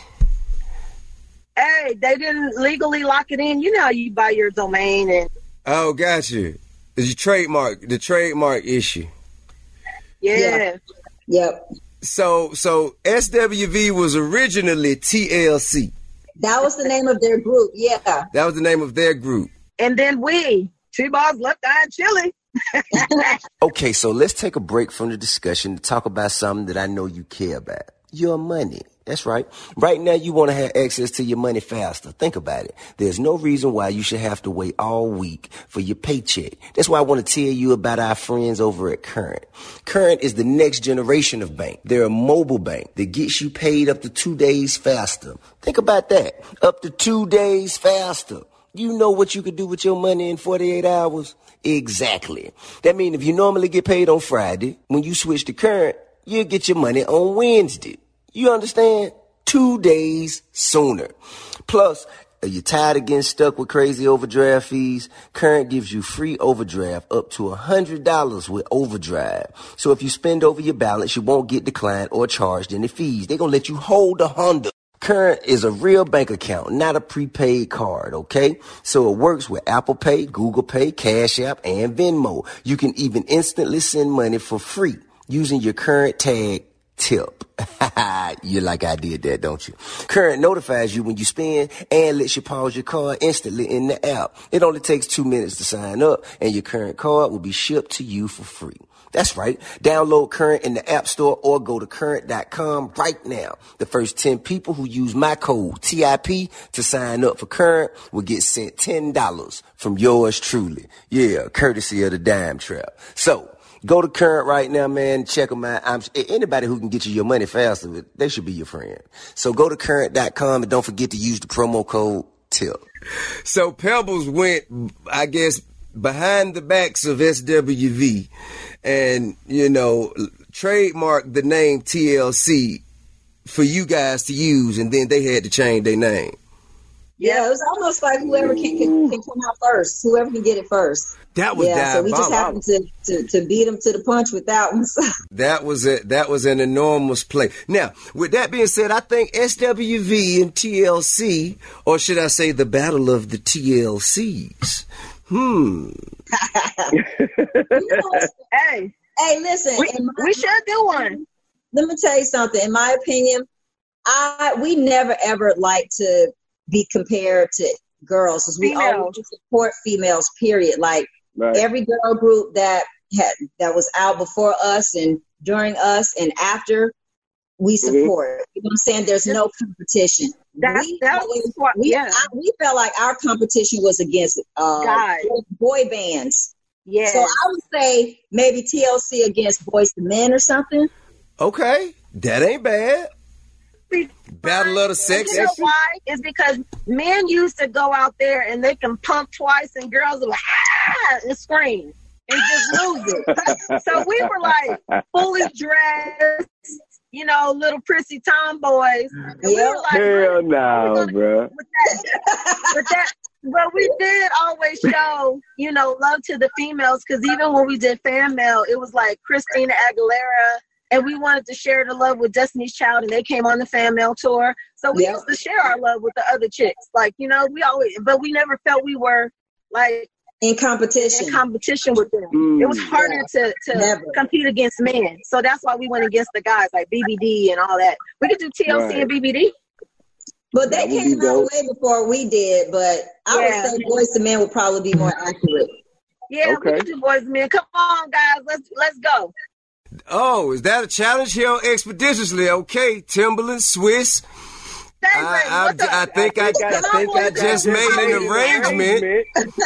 Hey, they didn't legally lock it in. You know how you buy your domain and. Oh, got you. It's your trademark, the trademark issue. Yeah. yeah. Yep. So, so S W V was originally T L C. That was the name of their group. Yeah. That was the name of their group. And then we, Two Balls, Left Eye, Chili. Okay, so let's take a break from the discussion to talk about something that I know you care about. Your money. That's right. Right now, you want to have access to your money faster. Think about it. There's no reason why you should have to wait all week for your paycheck. That's why I want to tell you about our friends over at Current. Current is the next generation of bank. They're a mobile bank that gets you paid up to two days faster. Think about that. Up to two days faster. You know what you could do with your money in forty-eight hours? Exactly. That means if you normally get paid on Friday, when you switch to Current, you'll get your money on Wednesday. You understand? Two days sooner. Plus, are you tired of getting stuck with crazy overdraft fees? Current gives you free overdraft up to one hundred dollars with Overdrive. So if you spend over your balance, you won't get declined or charged any fees. They're going to let you hold a Honda. Current is a real bank account, not a prepaid card, okay? So it works with Apple Pay, Google Pay, Cash App, and Venmo. You can even instantly send money for free using your Current tag tip. You like I did that, don't you? Current notifies you when you spend and lets you pause your card instantly in the app. It only takes two minutes to sign up, and your Current card will be shipped to you for free. That's right. Download Current in the App Store or go to current dot com right now. The first ten people who use my code T I P to sign up for Current will get sent ten dollars from yours truly. Yeah, courtesy of the Dime Trap. So, go to Current right now, man. Check them out. I'm, anybody who can get you your money faster, they should be your friend. So go to current dot com and don't forget to use the promo code TIP. So Pebbles went, I guess, behind the backs of S W V and, you know, trademarked the name T L C for you guys to use, and then they had to change their name. Yeah, it was almost like whoever can, can, can come out first, whoever can get it first. That was yeah. So we just happened to, to, to beat them to the punch with that one. So. That was a, that was an enormous play. Now, with that being said, I think S W V and T L C, or should I say, the battle of the T L Cs. Hmm. You know, hey, hey, listen. We, my, we should do one. Let me tell you something. In my opinion, I we never ever like to be compared to girls, because we always support females, period. Like right. Every girl group that had that was out before us and during us and after, we support. Mm-hmm. You know what I'm saying? There's no competition. That's, we, that's always, what, we, yeah. I, we felt like our competition was against uh, boy bands. Yeah. So I would say maybe T L C against Boys to Men or something. Okay, that ain't bad. Battle of the sexes. You know why? It's because men used to go out there and they can pump twice, and girls are like, ah, and scream and just lose it. So we were like fully dressed, you know, little prissy tomboys. And we were like, hell no, bro. With that, with that, but we did always show, you know, love to the females, because even when we did fan mail, it was like Christina Aguilera. And we wanted to share the love with Destiny's Child, and they came on the fan mail tour. So we yep. used to share our love with the other chicks. Like, you know, we always, but we never felt we were like in competition. In competition with them. Mm, it was harder yeah. to, to never. compete against men. So that's why we went against the guys like B B D and all that. We could do T L C right. and B B D. But they that came out way before we did. But I yeah. would say Boys to Men would probably be more accurate. Yeah, okay. we could do Boys to Men. Come on, guys, let's let's go. Oh, is that a challenge here on Expeditiously? Okay, Timberland, Swiss. I, I, I think I, I think I just made an arrangement.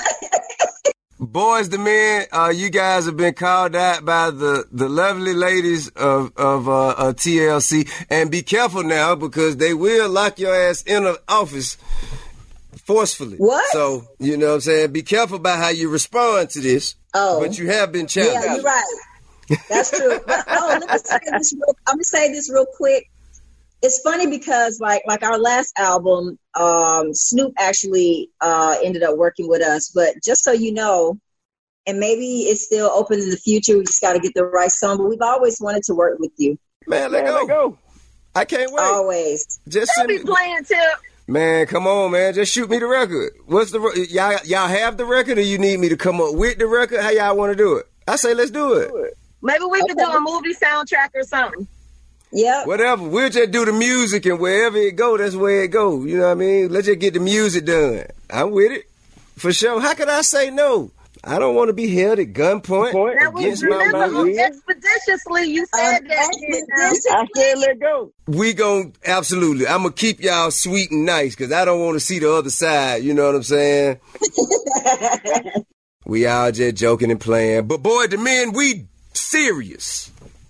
Boys to Men, uh, you guys have been called out by the, the lovely ladies of of uh, uh, T L C, and be careful now, because they will lock your ass in an office forcefully. What? So you know what I'm saying. Be careful about how you respond to this. Oh, but you have been challenged. Yeah, you're right. That's true. But, oh, let me say this real, I'm gonna say this real quick. It's funny because like like our last album, um, Snoop actually uh, ended up working with us. But just so you know, and maybe it's still open in the future, we just got to get the right song. But we've always wanted to work with you. Man, let man, go. Let go. I can't wait. Always. Just Don't be playing, Tip. Man, come on, man. Just shoot me the record. What's the y'all? Y'all have the record, or you need me to come up with the record? How y'all want to do it? I say let's do it. Do it. Maybe we could okay. do a movie soundtrack or something. Yeah. Whatever. We'll just do the music, and wherever it go, that's where it go. You know what I mean? Let's just get the music done. I'm with it. For sure. How could I say no? I don't want to be held at gunpoint Point against my money. Expeditiously, you said um, that. I said let go. We gon' absolutely. I'm gonna keep y'all sweet and nice, because I don't want to see the other side. You know what I'm saying? We all just joking and playing. But boy, the men, we serious.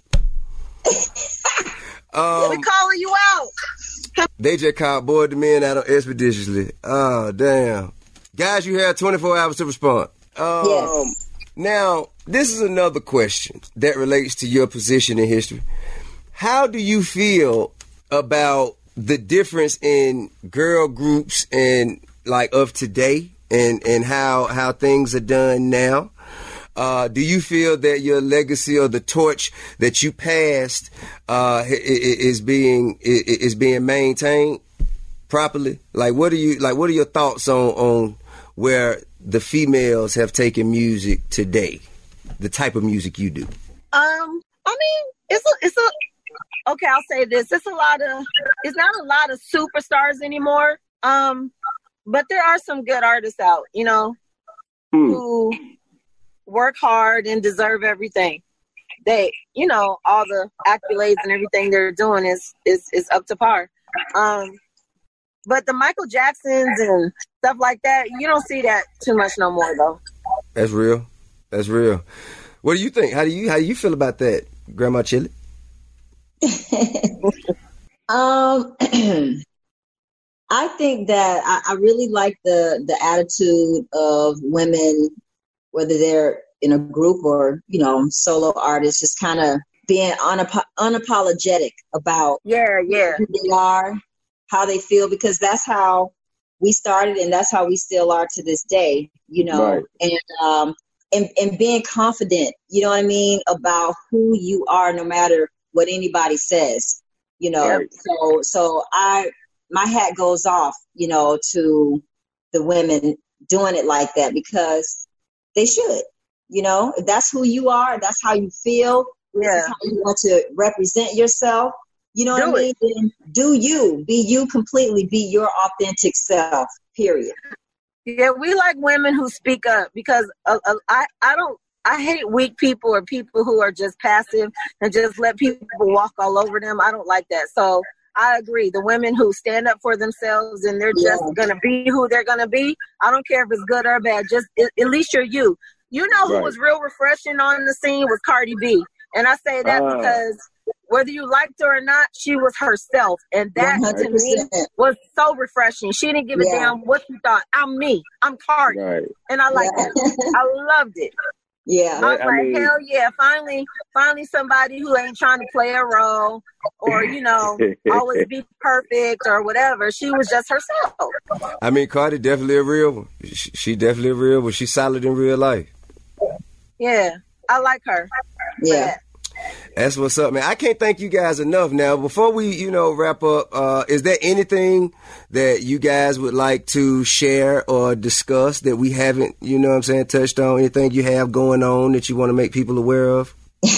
um, we calling you out. They just called Boy the Men out on Expeditiously. Oh, damn. Guys, you have twenty-four hours to respond. Um, yes. Now, this is another question that relates to your position in history. How do you feel about the difference in girl groups and like of today and, and how, how things are done now? Uh, do you feel that your legacy or the torch that you passed uh, is being is being maintained properly? Like, what are you like? What are your thoughts on on where the females have taken music today? The type of music you do. Um, I mean, it's a it's a okay. I'll say this: it's a lot of it's not a lot of superstars anymore. Um, but there are some good artists out, you know, hmm. who work hard and deserve everything. they, you know, all the accolades and everything they're doing is is is up to par. Um, but the Michael Jacksons and stuff like that, you don't see that too much no more, though. That's real. That's real. What do you think? How do you how do you feel about that, Grandma Chili? um, I think that I, I really like the the attitude of women, whether they're in a group or, you know, solo artists, just kind of being unap- unapologetic about yeah, yeah. who they are, how they feel, because that's how we started and that's how we still are to this day, you know, Right. and, um, and, and being confident, you know what I mean, about who you are, no matter what anybody says, you know. Right. So, so I, my hat goes off, you know, to the women doing it like that, because they should, you know, if that's who you are, that's how you feel, Yeah. this is how you want to represent yourself, you know Do what I mean? Then do you, be you completely, be your authentic self, period. Yeah, we like women who speak up, because uh, uh, I, I don't, I hate weak people or people who are just passive and just let people walk all over them. I don't like that. So I agree. The women who stand up for themselves and they're just Yeah. going to be who they're going to be. I don't care if it's good or bad. Just at, at least you're you. You know who Right. was real refreshing on the scene was Cardi B. And I say that Ah. because whether you liked her or not, she was herself. And that one hundred to me percent. was so refreshing. She didn't give a Yeah. damn what you thought. I'm me. I'm Cardi. Right. And I like Yeah. that. I loved it. Yeah. I was I like, mean- hell yeah, finally, finally somebody who ain't trying to play a role or, you know, always be perfect or whatever. She was just herself. I mean, Cardi definitely a real one. She, she definitely a real one. She's solid in real life. Yeah, I like her. Yeah. That's what's up, man. I can't thank you guys enough. Now, before we, you know, wrap up, uh, is there anything that you guys would like to share or discuss that we haven't, you know what I'm saying, touched on? Anything you have going on that you want to make people aware of?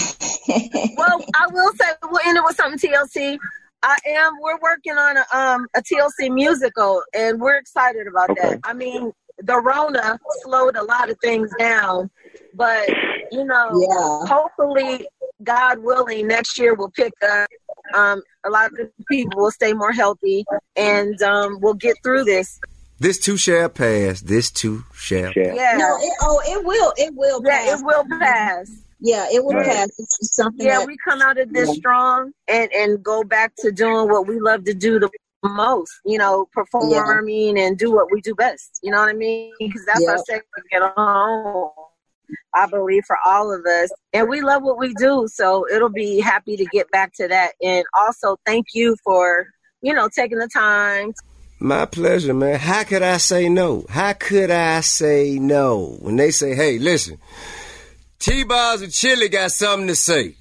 Well, I will say, we'll end it with something T L C. I am, we're working on a, um, a T L C musical, and we're excited about Okay. that. I mean, the Rona slowed a lot of things down, but, you know, Yeah. hopefully, God willing, next year we'll pick up. Um, a lot of people will stay more healthy, and um, we'll get through this. This too shall pass. This too shall Yeah. pass. Yeah, No, it, oh, it will. It will yeah, pass. it will pass. Yeah, it will Right. pass. It's just something Yeah, that, we come out of this Yeah. strong and, and go back to doing what we love to do the most, you know, performing and do what we do best. You know what I mean? Because that's Yeah. our second home, I believe, for all of us. And we love what we do, so it'll be happy to get back to that. And also, thank you for, you know, taking the time. My pleasure, man. How could I say no? How could I say no when they say, hey, listen, T-Bars and Chili got something to say.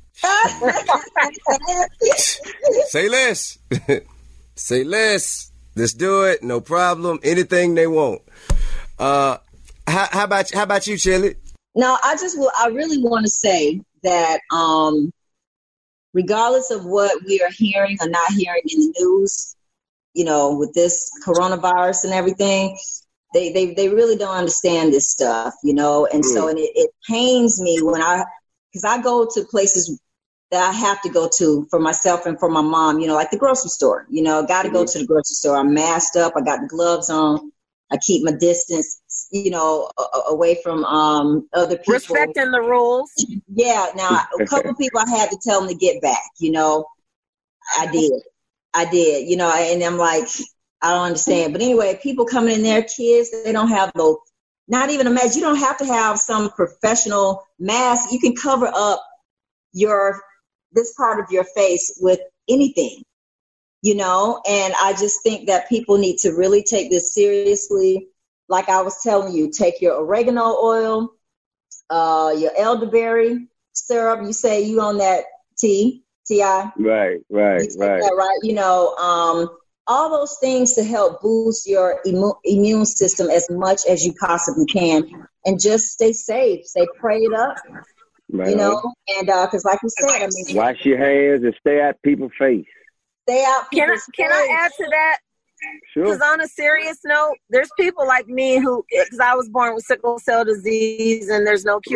Say less. Say less. Let's do it. No problem. Anything they want. Uh, how, how about how about you, Chili? No, I just will. I really want to say that, um, regardless of what we are hearing or not hearing in the news, you know, with this coronavirus and everything, they they, they really don't understand this stuff, you know. And so, and it, it pains me when I, because I go to places that I have to go to for myself and for my mom, you know, like the grocery store. You know, got to go to the grocery store. I'm masked up. I got the gloves on. I keep my distance, you know, a- away from um, other people. Respecting the rules. Yeah. Now, a couple people I had to tell them to get back, you know. I did. I did, you know, and I'm like, I don't understand. But anyway, people coming in there, kids, they don't have no, not even a mask. You don't have to have some professional mask. You can cover up your, this part of your face with anything. You know, and I just think that people need to really take this seriously. Like I was telling you, take your oregano oil, uh, your elderberry syrup. You say you on that T, T I. Right, right, You take right. that, right? You know, um, all those things to help boost your immu- immune system as much as you possibly can. And just stay safe, stay prayed up, Right you on. know, and because like we said, I mean, Wash your hands and stay out people's face. stay out Can I, people's can I face. add to that? Sure. Because on a serious note, there's people like me who, because I was born with sickle cell disease and there's no cure.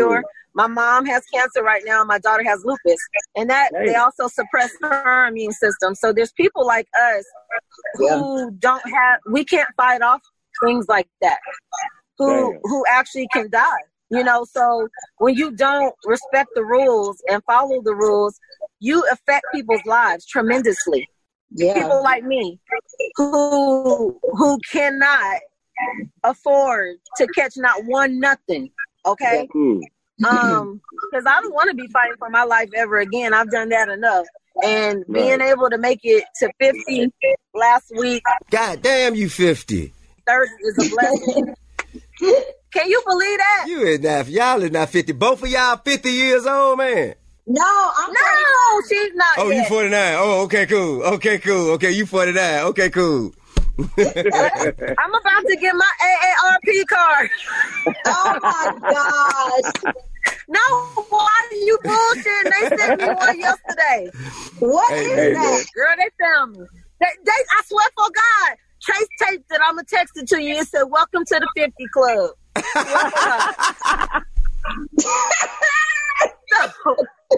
My mom has cancer right now. My daughter has lupus. And that hey. they also suppress her immune system. So there's people like us who yeah. don't have, we can't fight off things like that, who Damn. who actually can die. You know, so when you don't respect the rules and follow the rules, you affect people's lives tremendously. Yeah. People like me who who cannot afford to catch not one nothing. Okay. Mm-hmm. Um, because I don't want to be fighting for my life ever again. I've done that enough. And being right. able to make it to fifty last week. God damn, you fifty. thirty is a blessing. Can you believe that? You is not, y'all is not fifty. Both of y'all fifty years old, man. No, I'm No, she's not Oh, yet. you forty-nine. Oh, okay, cool. Okay, cool. Okay, you forty-nine. Okay, cool. I'm about to get my A A R P card. Oh, my gosh. No, why are you bullshitting? They sent me one yesterday. What hey, is hey, that? Girl, they found me. They, they, I swear for God, Trace taped it. I'm going to text it to you. It said, welcome to the fifty club. so,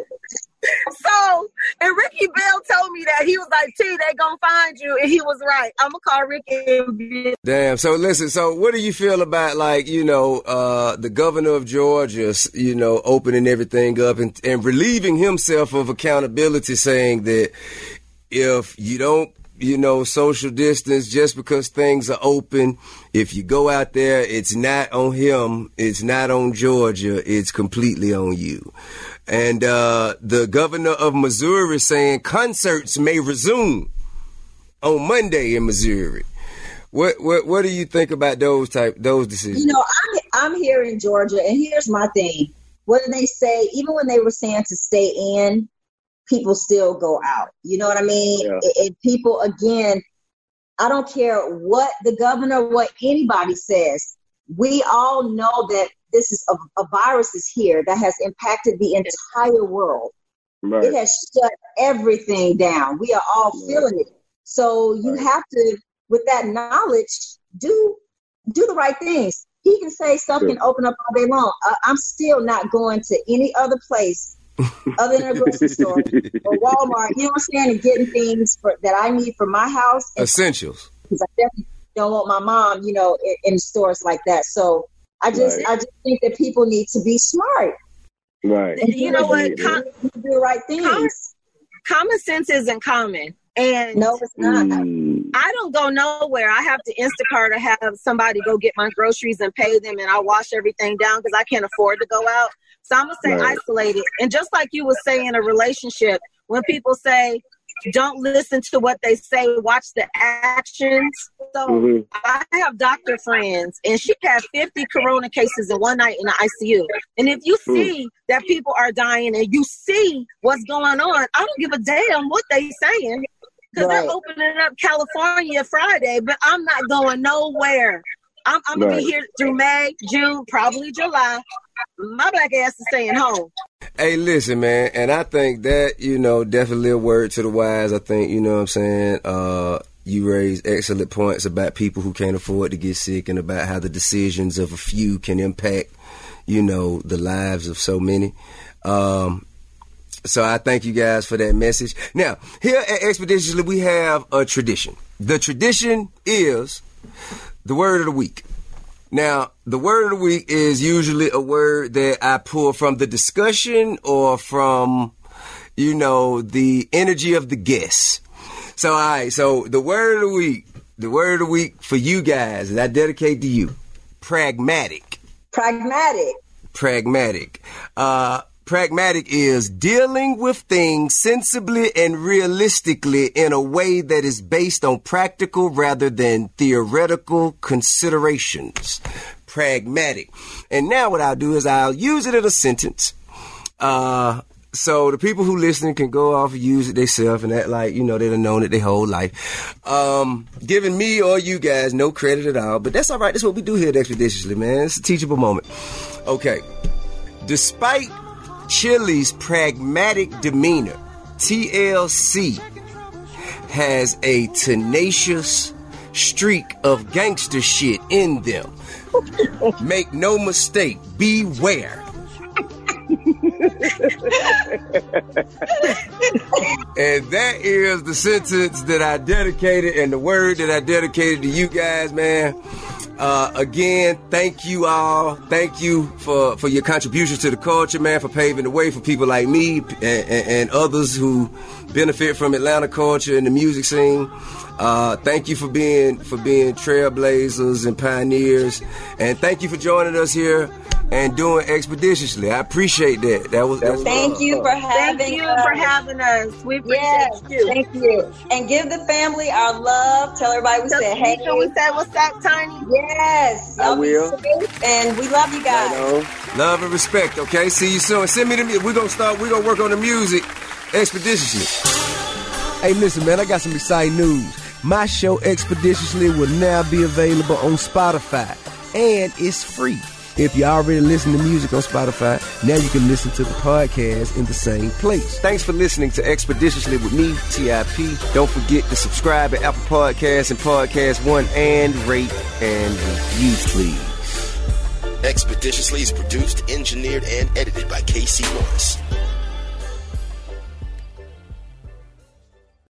so, and Ricky Bell told me that. He was like, T, they gonna find you. And he was right. I'm gonna call Ricky and be- Damn. So listen, so what do you feel about, like, you know, uh, the governor of Georgia, you know, opening everything up and, and relieving himself of accountability, saying that if you don't, you know, social distance just because things are open, if you go out there, it's not on him, it's not on Georgia, it's completely on you. And uh, the governor of Missouri saying concerts may resume on Monday in Missouri. What what what do you think about those type those decisions? You know, I'm I'm here in Georgia, and here's my thing. What did they say? Even when they were saying to stay in, people still go out. You know what I mean? Yeah. And, and people, again, I don't care what the governor, what anybody says. We all know that this is a, a virus is here that has impacted the entire world. Right. It has shut everything down. We are all right. feeling it. So you right. have to, with that knowledge, do do the right things. He can say stuff sure. can open up all day long. Uh, I'm still not going to any other place other than a grocery store or Walmart, you know what I'm saying, and getting things for, that I need for my house. Essentials. Because I definitely don't want my mom, you know, in, in stores like that. So I just, right. I just think that people need to be smart. Right. And you know what? Com- do the right things. Common, common sense isn't common. And no, it's not. Mm. I don't go nowhere. I have to Instacart or have somebody go get my groceries and pay them, and I wash everything down because I can't afford to go out. So I'm going to say right. isolated. And just like you were saying in a relationship, when people say, don't listen to what they say, watch the actions. So mm-hmm. I have doctor friends, and she had fifty corona cases in one night in the I C U. And if you mm. see that people are dying and you see what's going on, I don't give a damn what they saying. Because right. they're opening up California Friday, but I'm not going nowhere. I'm, I'm going right. to be here through May, June, probably July. My black ass is staying home. Hey, listen, man, and I think that, you know, definitely a word to the wise. I think, you know what I'm saying, uh, you raise excellent points about people who can't afford to get sick and about how the decisions of a few can impact, you know, the lives of so many. Um, so I thank you guys for that message. Now, here at Expeditiously, we have a tradition. The tradition is the word of the week. Now, the word of the week is usually a word that I pull from the discussion or from, you know, the energy of the guests. So, all right, so the word of the week, the word of the week for you guys, that I dedicate to you, pragmatic. Pragmatic. Pragmatic. Uh, pragmatic is dealing with things sensibly and realistically in a way that is based on practical rather than theoretical considerations. Pragmatic. And now what I'll do is I'll use it in a sentence. Uh, so the people who listen can go off and use it themselves and act like, you know, they done known it their whole life. Um, giving me or you guys no credit at all, but that's all right. That's what we do here at Expeditiously, man. It's a teachable moment. Okay. Despite Chili's pragmatic demeanor, T L C has a tenacious streak of gangster shit in them. Make no mistake, beware. And that is the sentence that I dedicated and the word that I dedicated to you guys, man. Uh, again, thank you all. Thank you for, for your contributions to the culture, man, for paving the way for people like me and, and, and others who benefit from Atlanta culture and the music scene. Uh, thank you for being for being trailblazers and pioneers, and thank you for joining us here and doing Expeditiously. I appreciate that. That was. That was thank you for having. Thank you us. for having us. We appreciate yes, you. Thank you, and give the family our love. Tell everybody we Tell said hey. Can we say what's up, Tiny? Yes, I y'all will. Be safe, and we love you guys. Right love and respect. Okay, see you soon. Send me the. We're gonna start. We're gonna work on the music expeditiously. Hey, listen, man. I got some exciting news. My show Expeditiously will now be available on Spotify, and it's free. If you already listen to music on Spotify, now you can listen to the podcast in the same place. Thanks for listening to Expeditiously with me, T I P. Don't forget to subscribe at Apple Podcasts and Podcast One, and rate and review, please. Expeditiously is produced, engineered, and edited by K C Morris.